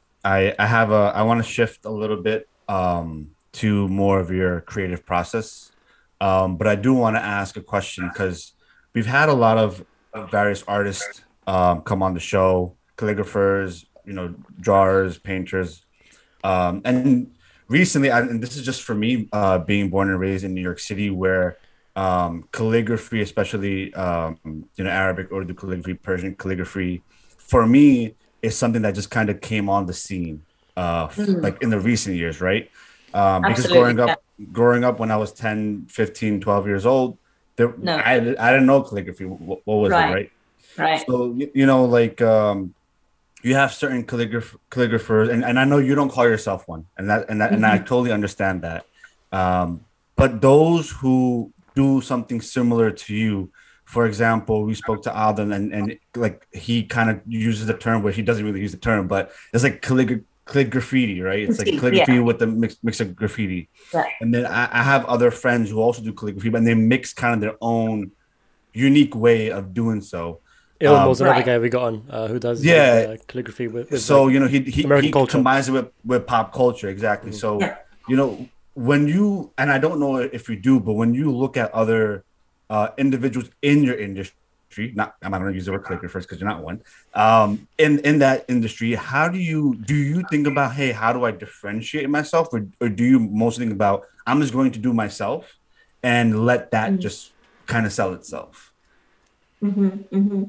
I I have a I want to shift a little bit um, to more of your creative process, um, but I do want to ask a question because we've had a lot of various artists um, come on the show, calligraphers, you know, drawers, painters, um, and recently, I, and this is just for me, uh, being born and raised in New York City, where um, calligraphy, especially um, you know Arabic, Urdu calligraphy, Persian calligraphy, for me is something that just kind of came on the scene, uh, mm. like in the recent years, right? Um, because growing up, yeah. growing up when I was ten, fifteen, twelve years old, there, no. I, I didn't know calligraphy. What, what was right. it, right? Right. So, you know, like um, you have certain calligraph- calligraphers, and, and I know you don't call yourself one, and that and that, mm-hmm. and I totally understand that. Um, but those who do something similar to you, for example, we spoke to Alden, and, and like he kind of uses the term where he doesn't really use the term, but it's like calligraphy. Calligraffiti, right? It's like calligraphy yeah. with the mix, mix of graffiti. Yeah. And then I, I have other friends who also do calligraphy, but they mix kind of their own unique way of doing so. Ilm was um, another right. guy we got on uh, who does yeah. like, uh, calligraphy with, with so like, you know he he, American he culture. combines it with, with pop culture exactly. Mm-hmm. So yeah. you know when you and I don't know if you do, but when you look at other uh, individuals in your industry. Not, I'm not going to use the word calligraphers because you're not one. Um, in in that industry, how do you do you think about, hey, how do I differentiate myself, or, or do you mostly think about I'm just going to do myself and let that mm-hmm. just kind of sell itself? Mm-hmm, mm-hmm.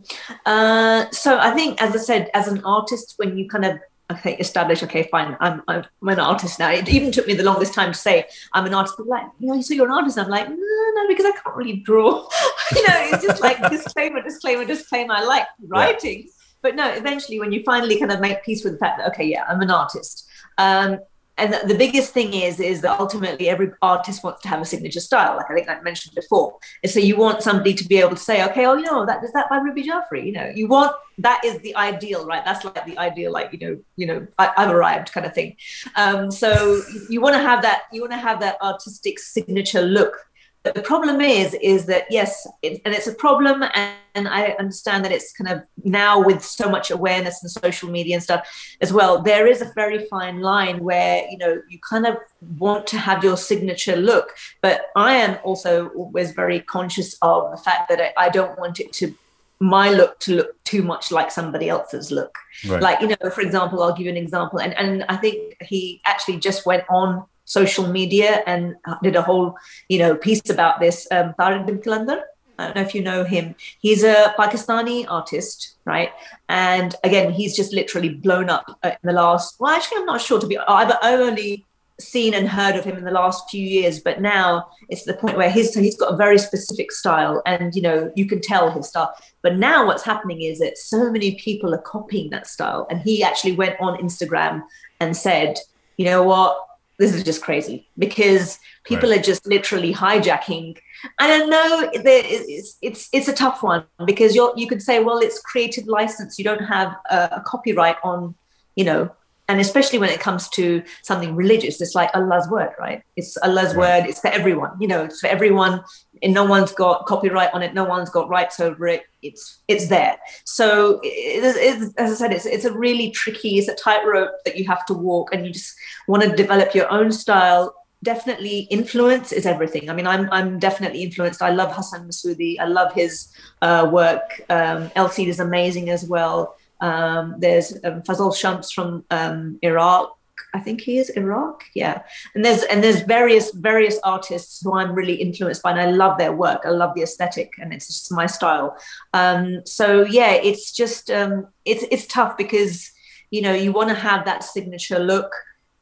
Uh, so I think, as I said, as an artist, when you kind of okay, establish, okay, fine, I'm, I'm an artist now. It even took me the longest time to say I'm an artist, but like, you know, so you're an artist. I'm like, no, no, because I can't really draw. You know, it's just like disclaimer, disclaimer, disclaimer. I like writing. Yeah. But no, eventually when you finally kind of make peace with the fact that, okay, yeah, I'm an artist. Um, and the, the biggest thing is, is that ultimately every artist wants to have a signature style. Like I think I mentioned before. And so you want somebody to be able to say, okay, oh, you know, that is that by Ruby Jaffrey. You know, you want, that is the ideal, right? That's like the ideal, like, you know, you know, I, I've arrived kind of thing. Um, so you want to have that, you want to have that artistic signature look. But the problem is, is that, yes, it, and it's a problem. And, and I understand that it's kind of now with so much awareness and social media and stuff as well, there is a very fine line where, you know, you kind of want to have your signature look. But I am also always very conscious of the fact that I, I don't want it to, my look to look too much like somebody else's look. Right. Like, you know, for example, I'll give you an example. And, and I think he actually just went on social media and did a whole, you know, piece about this. Um, Tariq bin Kalandar, I don't know if you know him. He's a Pakistani artist, right? And again, he's just literally blown up in the last, well, actually, I'm not sure to be, I've only seen and heard of him in the last few years, but now it's the point where he's, he's got a very specific style and, you know, you can tell his style. But now what's happening is that so many people are copying that style. And he actually went on Instagram and said, you know what? This is just crazy because people right. are just literally hijacking. And I know it's it's it's a tough one because you're you could say, well, it's creative license. You don't have a, a copyright on, you know, and especially when it comes to something religious, it's like Allah's word, right? It's Allah's right. word. It's for everyone, you know, it's for everyone. And no one's got copyright on it. No one's got rights over it. It's it's there. So it is, it's, as I said, it's it's a really tricky, it's a tightrope that you have to walk, and you just want to develop your own style. Definitely influence is everything. I mean, I'm I'm definitely influenced. I love Hassan Masoodi. I love his uh, work. Um, El Cid is amazing as well. Um, there's um, Fazal Shams from um, Iraq. I think he is Iraq. Yeah. And there's, and there's various, various artists who I'm really influenced by, and I love their work. I love the aesthetic, and it's just my style. Um, so yeah, it's just, um, it's, it's tough because, you know, you want to have that signature look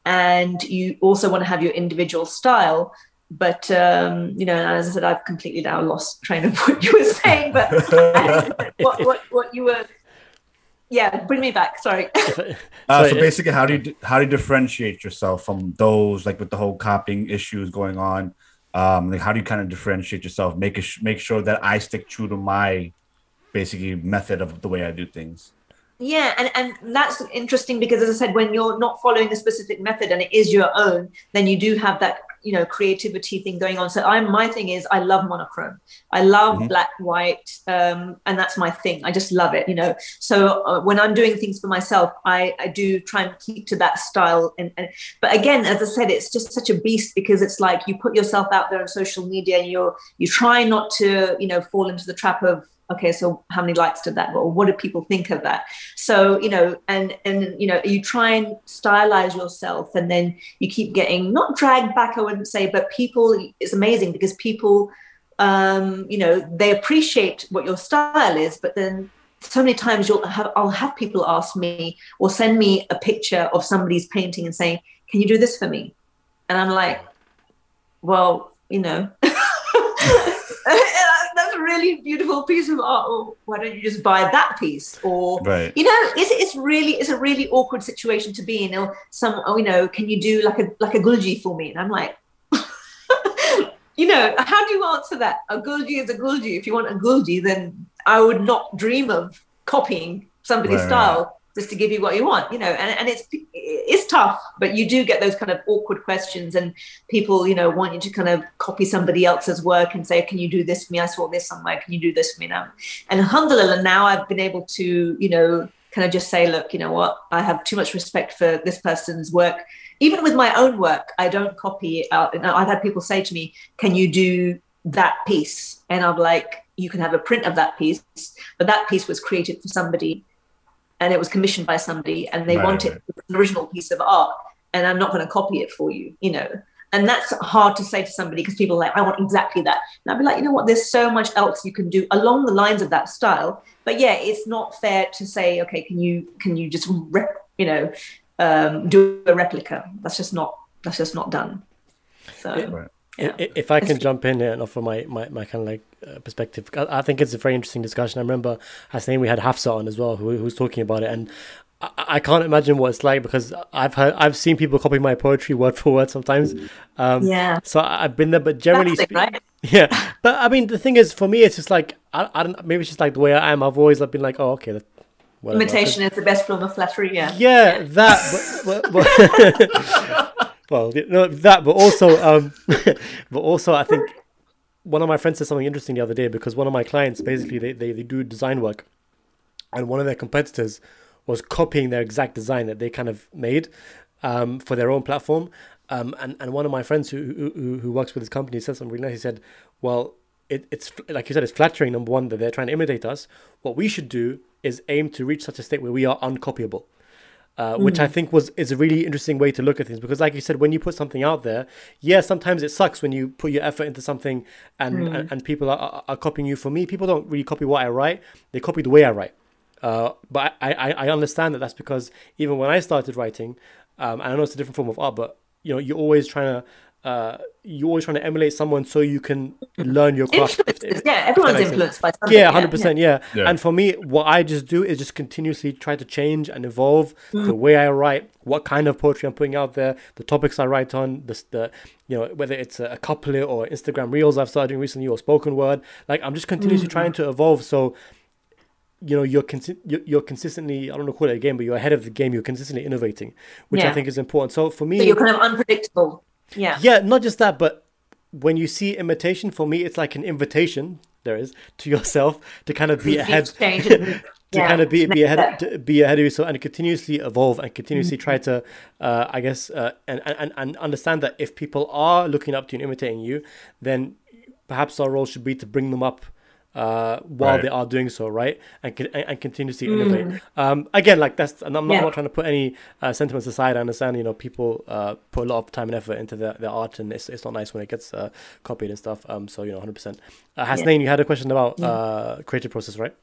and you also want to have your individual style. But, um, you know, as I said, I've completely now lost train of what you were saying, but what, what, what you were, yeah, bring me back. Sorry. uh, so basically, how do you how do you differentiate yourself from those, like with the whole copying issues going on? Um, like how do you kind of differentiate yourself? Make it make sure that I stick true to my basically method of the way I do things. Yeah, and, and that's interesting because, as I said, when you're not following a specific method and it is your own, then you do have that, you know, creativity thing going on. So I'm my thing is I love monochrome. I love mm-hmm. black, white, um, and that's my thing. I just love it, you know. So uh, when I'm doing things for myself, I, I do try and keep to that style. And, and but again, as I said, it's just such a beast because it's like you put yourself out there on social media and you're you try not to, you know, fall into the trap of, okay, so how many likes did that, or what do people think of that? So, you know, and, and, you know, you try and stylize yourself and then you keep getting, not dragged back, I wouldn't say, but people, it's amazing because people, um, you know, they appreciate what your style is, but then so many times you'll have, I'll have people ask me or send me a picture of somebody's painting and saying, can you do this for me? And I'm like, well, you know, that's a really beautiful piece of art. Or why don't you just buy that piece? Or, right. you know, it's, it's really, it's a really awkward situation to be in. Or some, oh, you know, can you do like a, like a gulji for me? And I'm like, you know, how do you answer that? A gulji is a gulji. If you want a gulji, then I would not dream of copying somebody's right, style. Right. Just to give you what you want, you know, and, and it's it's tough, but you do get those kind of awkward questions and people, you know, want you to kind of copy somebody else's work and say, can you do this for me? I saw this somewhere. Can you do this for me now? And alhamdulillah, now I've been able to, you know, kind of just say, look, you know what, I have too much respect for this person's work. Even with my own work, I don't copy it out. I've had people say to me, can you do that piece? And I'm like, you can have a print of that piece, but that piece was created for somebody. And it was commissioned by somebody and they right, want it right. an original piece of art and I'm not going to copy it for you, you know. And that's hard to say to somebody because people are like, I want exactly that. And I'd be like, you know what, there's so much else you can do along the lines of that style. But yeah, it's not fair to say, okay, can you can you just, rep, you know, um, do a replica? That's just not, that's just not done. So. Yeah. Right. Yeah. If I can jump in here and offer my, my, my kind of like uh, perspective, I, I think it's a very interesting discussion. I remember I was saying we had Hafsa on as well, who, who was talking about it, and I, I can't imagine what it's like because I've heard, I've seen people copy my poetry word for word sometimes. Um, yeah. So I've been there, but generally, speaking, right? Yeah. But I mean, the thing is, for me, it's just like I, I don't. Maybe it's just like the way I am. I've always been like, oh, okay. Whatever. Imitation is the best form of flattery. Yeah. Yeah, yeah. that. But, but, but Well, no, that, but also, um, but also, I think one of my friends said something interesting the other day because one of my clients, basically, they, they, they do design work, and one of their competitors was copying their exact design that they kind of made um, for their own platform. Um, and, and one of my friends who, who who works with this company said something really nice. He said, well, it, it's like you said, it's flattering, number one, that they're trying to imitate us. What we should do is aim to reach such a state where we are uncopyable. Uh, which mm. I think was is a really interesting way to look at things because, like you said, when you put something out there, yeah, sometimes it sucks when you put your effort into something and mm. and, and people are, are copying you. For me, people don't really copy what I write; they copy the way I write. Uh, but I, I I understand that that's because even when I started writing, um, and I know it's a different form of art, but you know, you're always trying to. Uh, you're always trying to emulate someone so you can learn your craft. If, if, yeah, everyone's influenced by something. Yeah, one hundred percent, yeah. Yeah. yeah. And for me, what I just do is just continuously try to change and evolve mm. the way I write, what kind of poetry I'm putting out there, the topics I write on, the, the you know, whether it's a, a couplet or Instagram Reels I've started doing recently or spoken word. Like, I'm just continuously mm. trying to evolve so, you know, you're, consi- you're you're consistently, I don't know, call it a game, but you're ahead of the game. You're consistently innovating, which yeah. I think is important. So for me... So you're kind of unpredictable. Yeah. Yeah, not just that, but when you see imitation, for me, it's like an invitation. There is to yourself to kind of be ahead, to yeah. kind of be be ahead, to be ahead of yourself, and continuously evolve and continuously mm-hmm. try to, uh, I guess, uh, and and and understand that if people are looking up to you and imitating you, then perhaps our role should be to bring them up. Uh, while right. they are doing so, right, and and, and continuously mm. innovate. Um, again, like that's, and I'm not, yeah. I'm not trying to put any uh, sentiments aside. I understand, you know, people uh, put a lot of time and effort into their, their art, and it's it's not nice when it gets uh, copied and stuff. Um, so you know, one hundred percent. Uh, Hasnain, yeah. you had a question about yeah. uh, creative process, right?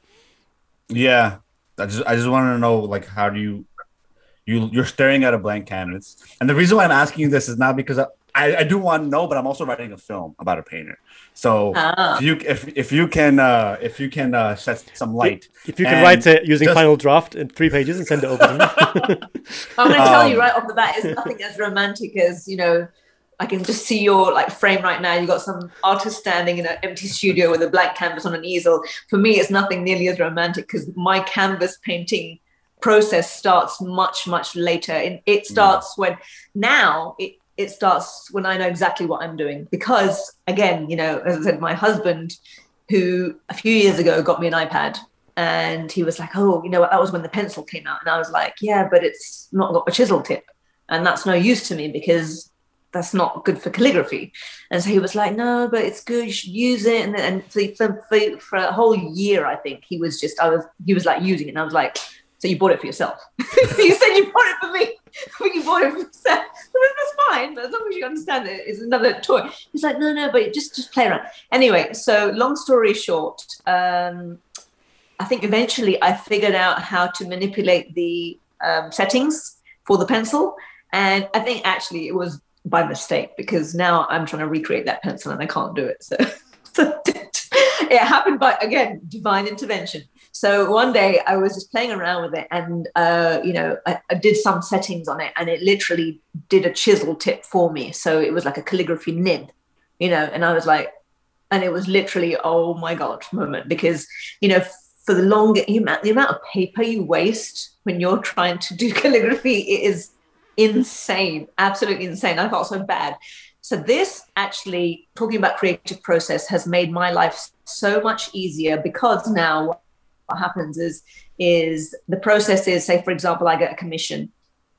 Yeah, I just I just wanted to know, like, how do you you you're staring at a blank canvas, and the reason why I'm asking you this is not because I, I, I do want to know, but I'm also writing a film about a painter. So ah. if you if if you can uh, if you can uh, shed some light, if you can write it using just, Final Draft in three pages and send it over to me. I'm going to tell um, you right off the bat, it's nothing as romantic as, you know, I can just see your like frame right now. You got some artist standing in an empty studio with a blank canvas on an easel. For me, it's nothing nearly as romantic because my canvas painting process starts much, much later. And it starts when now it, it starts when I know exactly what I'm doing. Because again, you know, as I said, my husband, who a few years ago got me an iPad, and he was like, oh, you know, that was when the pencil came out. And I was like, yeah, but it's not got a chisel tip. And that's no use to me because that's not good for calligraphy. And so he was like, no, but it's good. You should use it. And, and for, for, for a whole year, I think he was just, I was, he was like using it. And I was like, so you bought it for yourself? You said you bought it for me, but you bought it for yourself. That's fine, but as long as you understand it, it's another toy. He's like, no, no, but just, just play around. Anyway, so long story short, um, I think eventually I figured out how to manipulate the um, settings for the pencil. And I think actually it was by mistake, because now I'm trying to recreate that pencil and I can't do it. So, so it happened by, again, divine intervention. So one day I was just playing around with it, and, uh, you know, I, I did some settings on it, and it literally did a chisel tip for me. So it was like a calligraphy nib, you know, and I was like, and it was literally, oh my God, moment, because, you know, for the longer, the amount, the amount of paper you waste when you're trying to do calligraphy, it is insane, absolutely insane. I felt so bad. So this actually, talking about creative process, has made my life so much easier, because now what happens is, is the process is, say, for example, I get a commission,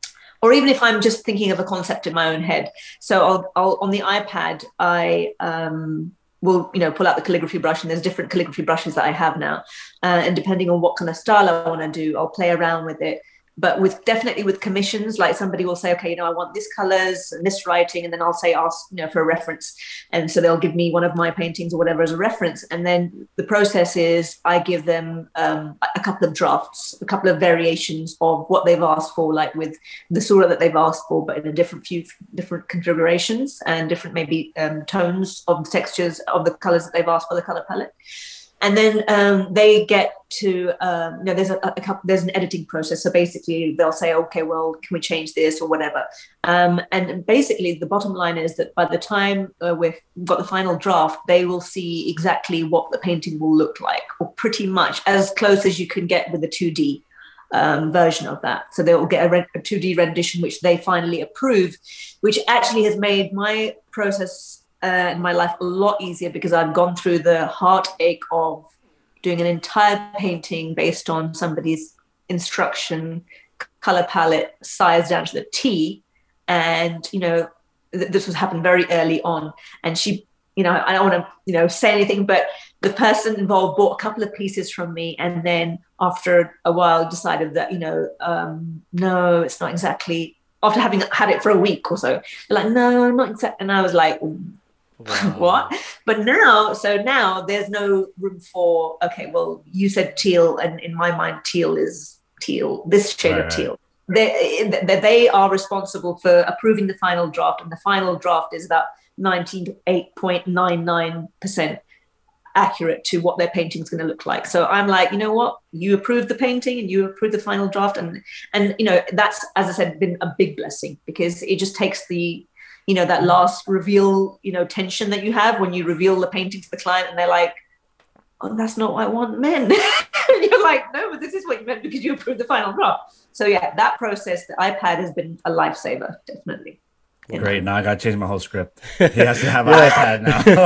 or even if I'm just thinking of a concept in my own head. So I'll, I'll on the iPad, I um, will, you know, pull out the calligraphy brush, and there's different calligraphy brushes that I have now. Uh, and depending on what kind of style I want to do, I'll play around with it. But with definitely with commissions, like somebody will say, okay, you know, I want this colors and this writing, and then I'll say, ask, you know, for a reference. And so they'll give me one of my paintings or whatever as a reference. And then the process is I give them um, a couple of drafts, a couple of variations of what they've asked for, like with the surah that they've asked for, but in a different few different configurations and different maybe um, tones of the textures of the colors that they've asked for, the color palette. And then um, they get to, um, you know, there's a, a couple, there's an editing process. So basically they'll say, okay, well, can we change this or whatever? Um, and basically the bottom line is that by the time uh, we've got the final draft, they will see exactly what the painting will look like, or pretty much as close as you can get with a two D um, version of that. So they'll get a, re- a two D rendition, which they finally approve, which actually has made my process Uh, in my life a lot easier, because I've gone through the heartache of doing an entire painting based on somebody's instruction, color palette, size down to the T. And, you know, th- this was happened very early on. And she, you know, I don't want to, you know, say anything, but the person involved bought a couple of pieces from me. And then after a while decided that, you know, um, no, it's not exactly, after having had it for a week or so, they're like, no, not exactly. And I was like, wow. What? But now, so now there's no room for, okay, well, you said teal, and in my mind, teal is teal, this shade right, of teal. Right. They, they are responsible for approving the final draft, and the final draft is about ninety-eight point nine nine percent accurate to what their painting is going to look like. So I'm like, you know what? You approved the painting and you approved the final draft. And, and you know, that's, as I said, been a big blessing, because it just takes the, you know, that last reveal, you know, tension that you have when you reveal the painting to the client and they're like, oh, that's not what I want meant. And you're like, no, but this is what you meant because you approved the final draft. So yeah, that process, the iPad has been a lifesaver, definitely. Great. Now I got to change my whole script. He has to have an iPad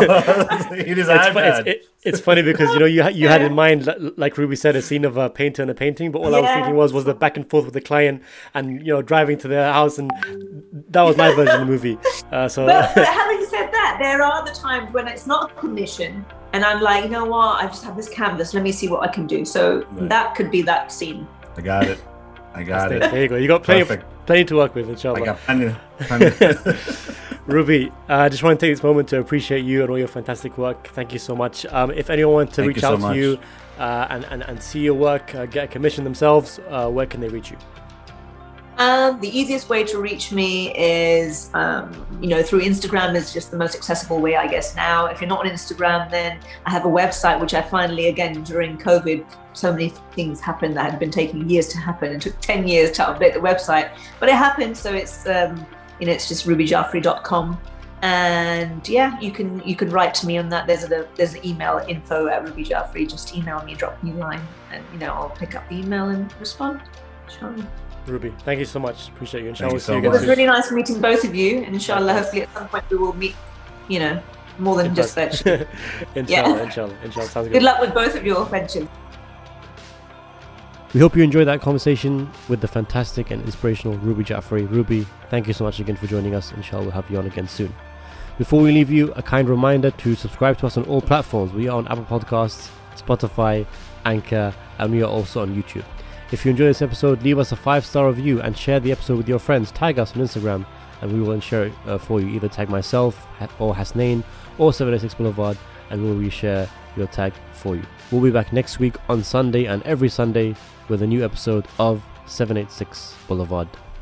now. He needs an it's, iPad. Fu- it's, it, it's funny because, you know, you, you had in mind, like Ruby said, a scene of a painter and a painting. But all yeah. I was thinking was, was the back and forth with the client and, you know, driving to their house. And that was my version of the movie. Uh, so, but, but having said that, there are the times when it's not a commission. And I'm like, you know what? I just have this canvas. Let me see what I can do. So right. that could be that scene. I got it. I got That's it. it. There you go. You got plenty, of, plenty to work with, inshallah. I got plenty. plenty. Ruby, I uh, just want to take this moment to appreciate you and all your fantastic work. Thank you so much. Um, if anyone wants to Thank reach you out so to you uh, and, and, and see your work, uh, get a commission themselves, uh, where can they reach you? Um, the easiest way to reach me is, um, you know, through Instagram is just the most accessible way, I guess, now. If you're not on Instagram, then I have a website, which I finally, again, during COVID, so many things happened that had been taking years to happen. It took ten years to update the website, but it happened. So it's, um, you know, it's just ruby jafri dot com. And yeah, you can you can write to me on that. There's a there's an email, info at ruby jafri. Just email me, drop me a line, and, you know, I'll pick up the email and respond. Inshallah. Ruby, thank you so much. Appreciate you. Inshallah, we'll so see you again It was soon. really nice meeting both of you. And inshallah, hopefully at some point we will meet, you know, more than In just person. virtually. Inshallah, Yeah. inshallah, inshallah. Sounds Good good. luck with both of your ventures. We hope you enjoyed that conversation with the fantastic and inspirational Ruby Jaffery. Ruby, thank you so much again for joining us. Inshallah, we'll have you on again soon. Before we leave you, a kind reminder to subscribe to us on all platforms. We are on Apple Podcasts, Spotify, Anchor, and we are also on YouTube. If you enjoyed this episode, leave us a five-star review and share the episode with your friends. Tag us on Instagram and we will share it uh, for you. Either tag myself or Hasnain or seven eighty-six Boulevard and we'll reshare your tag for you. We'll be back next week on Sunday and every Sunday with a new episode of seven eighty-six Boulevard.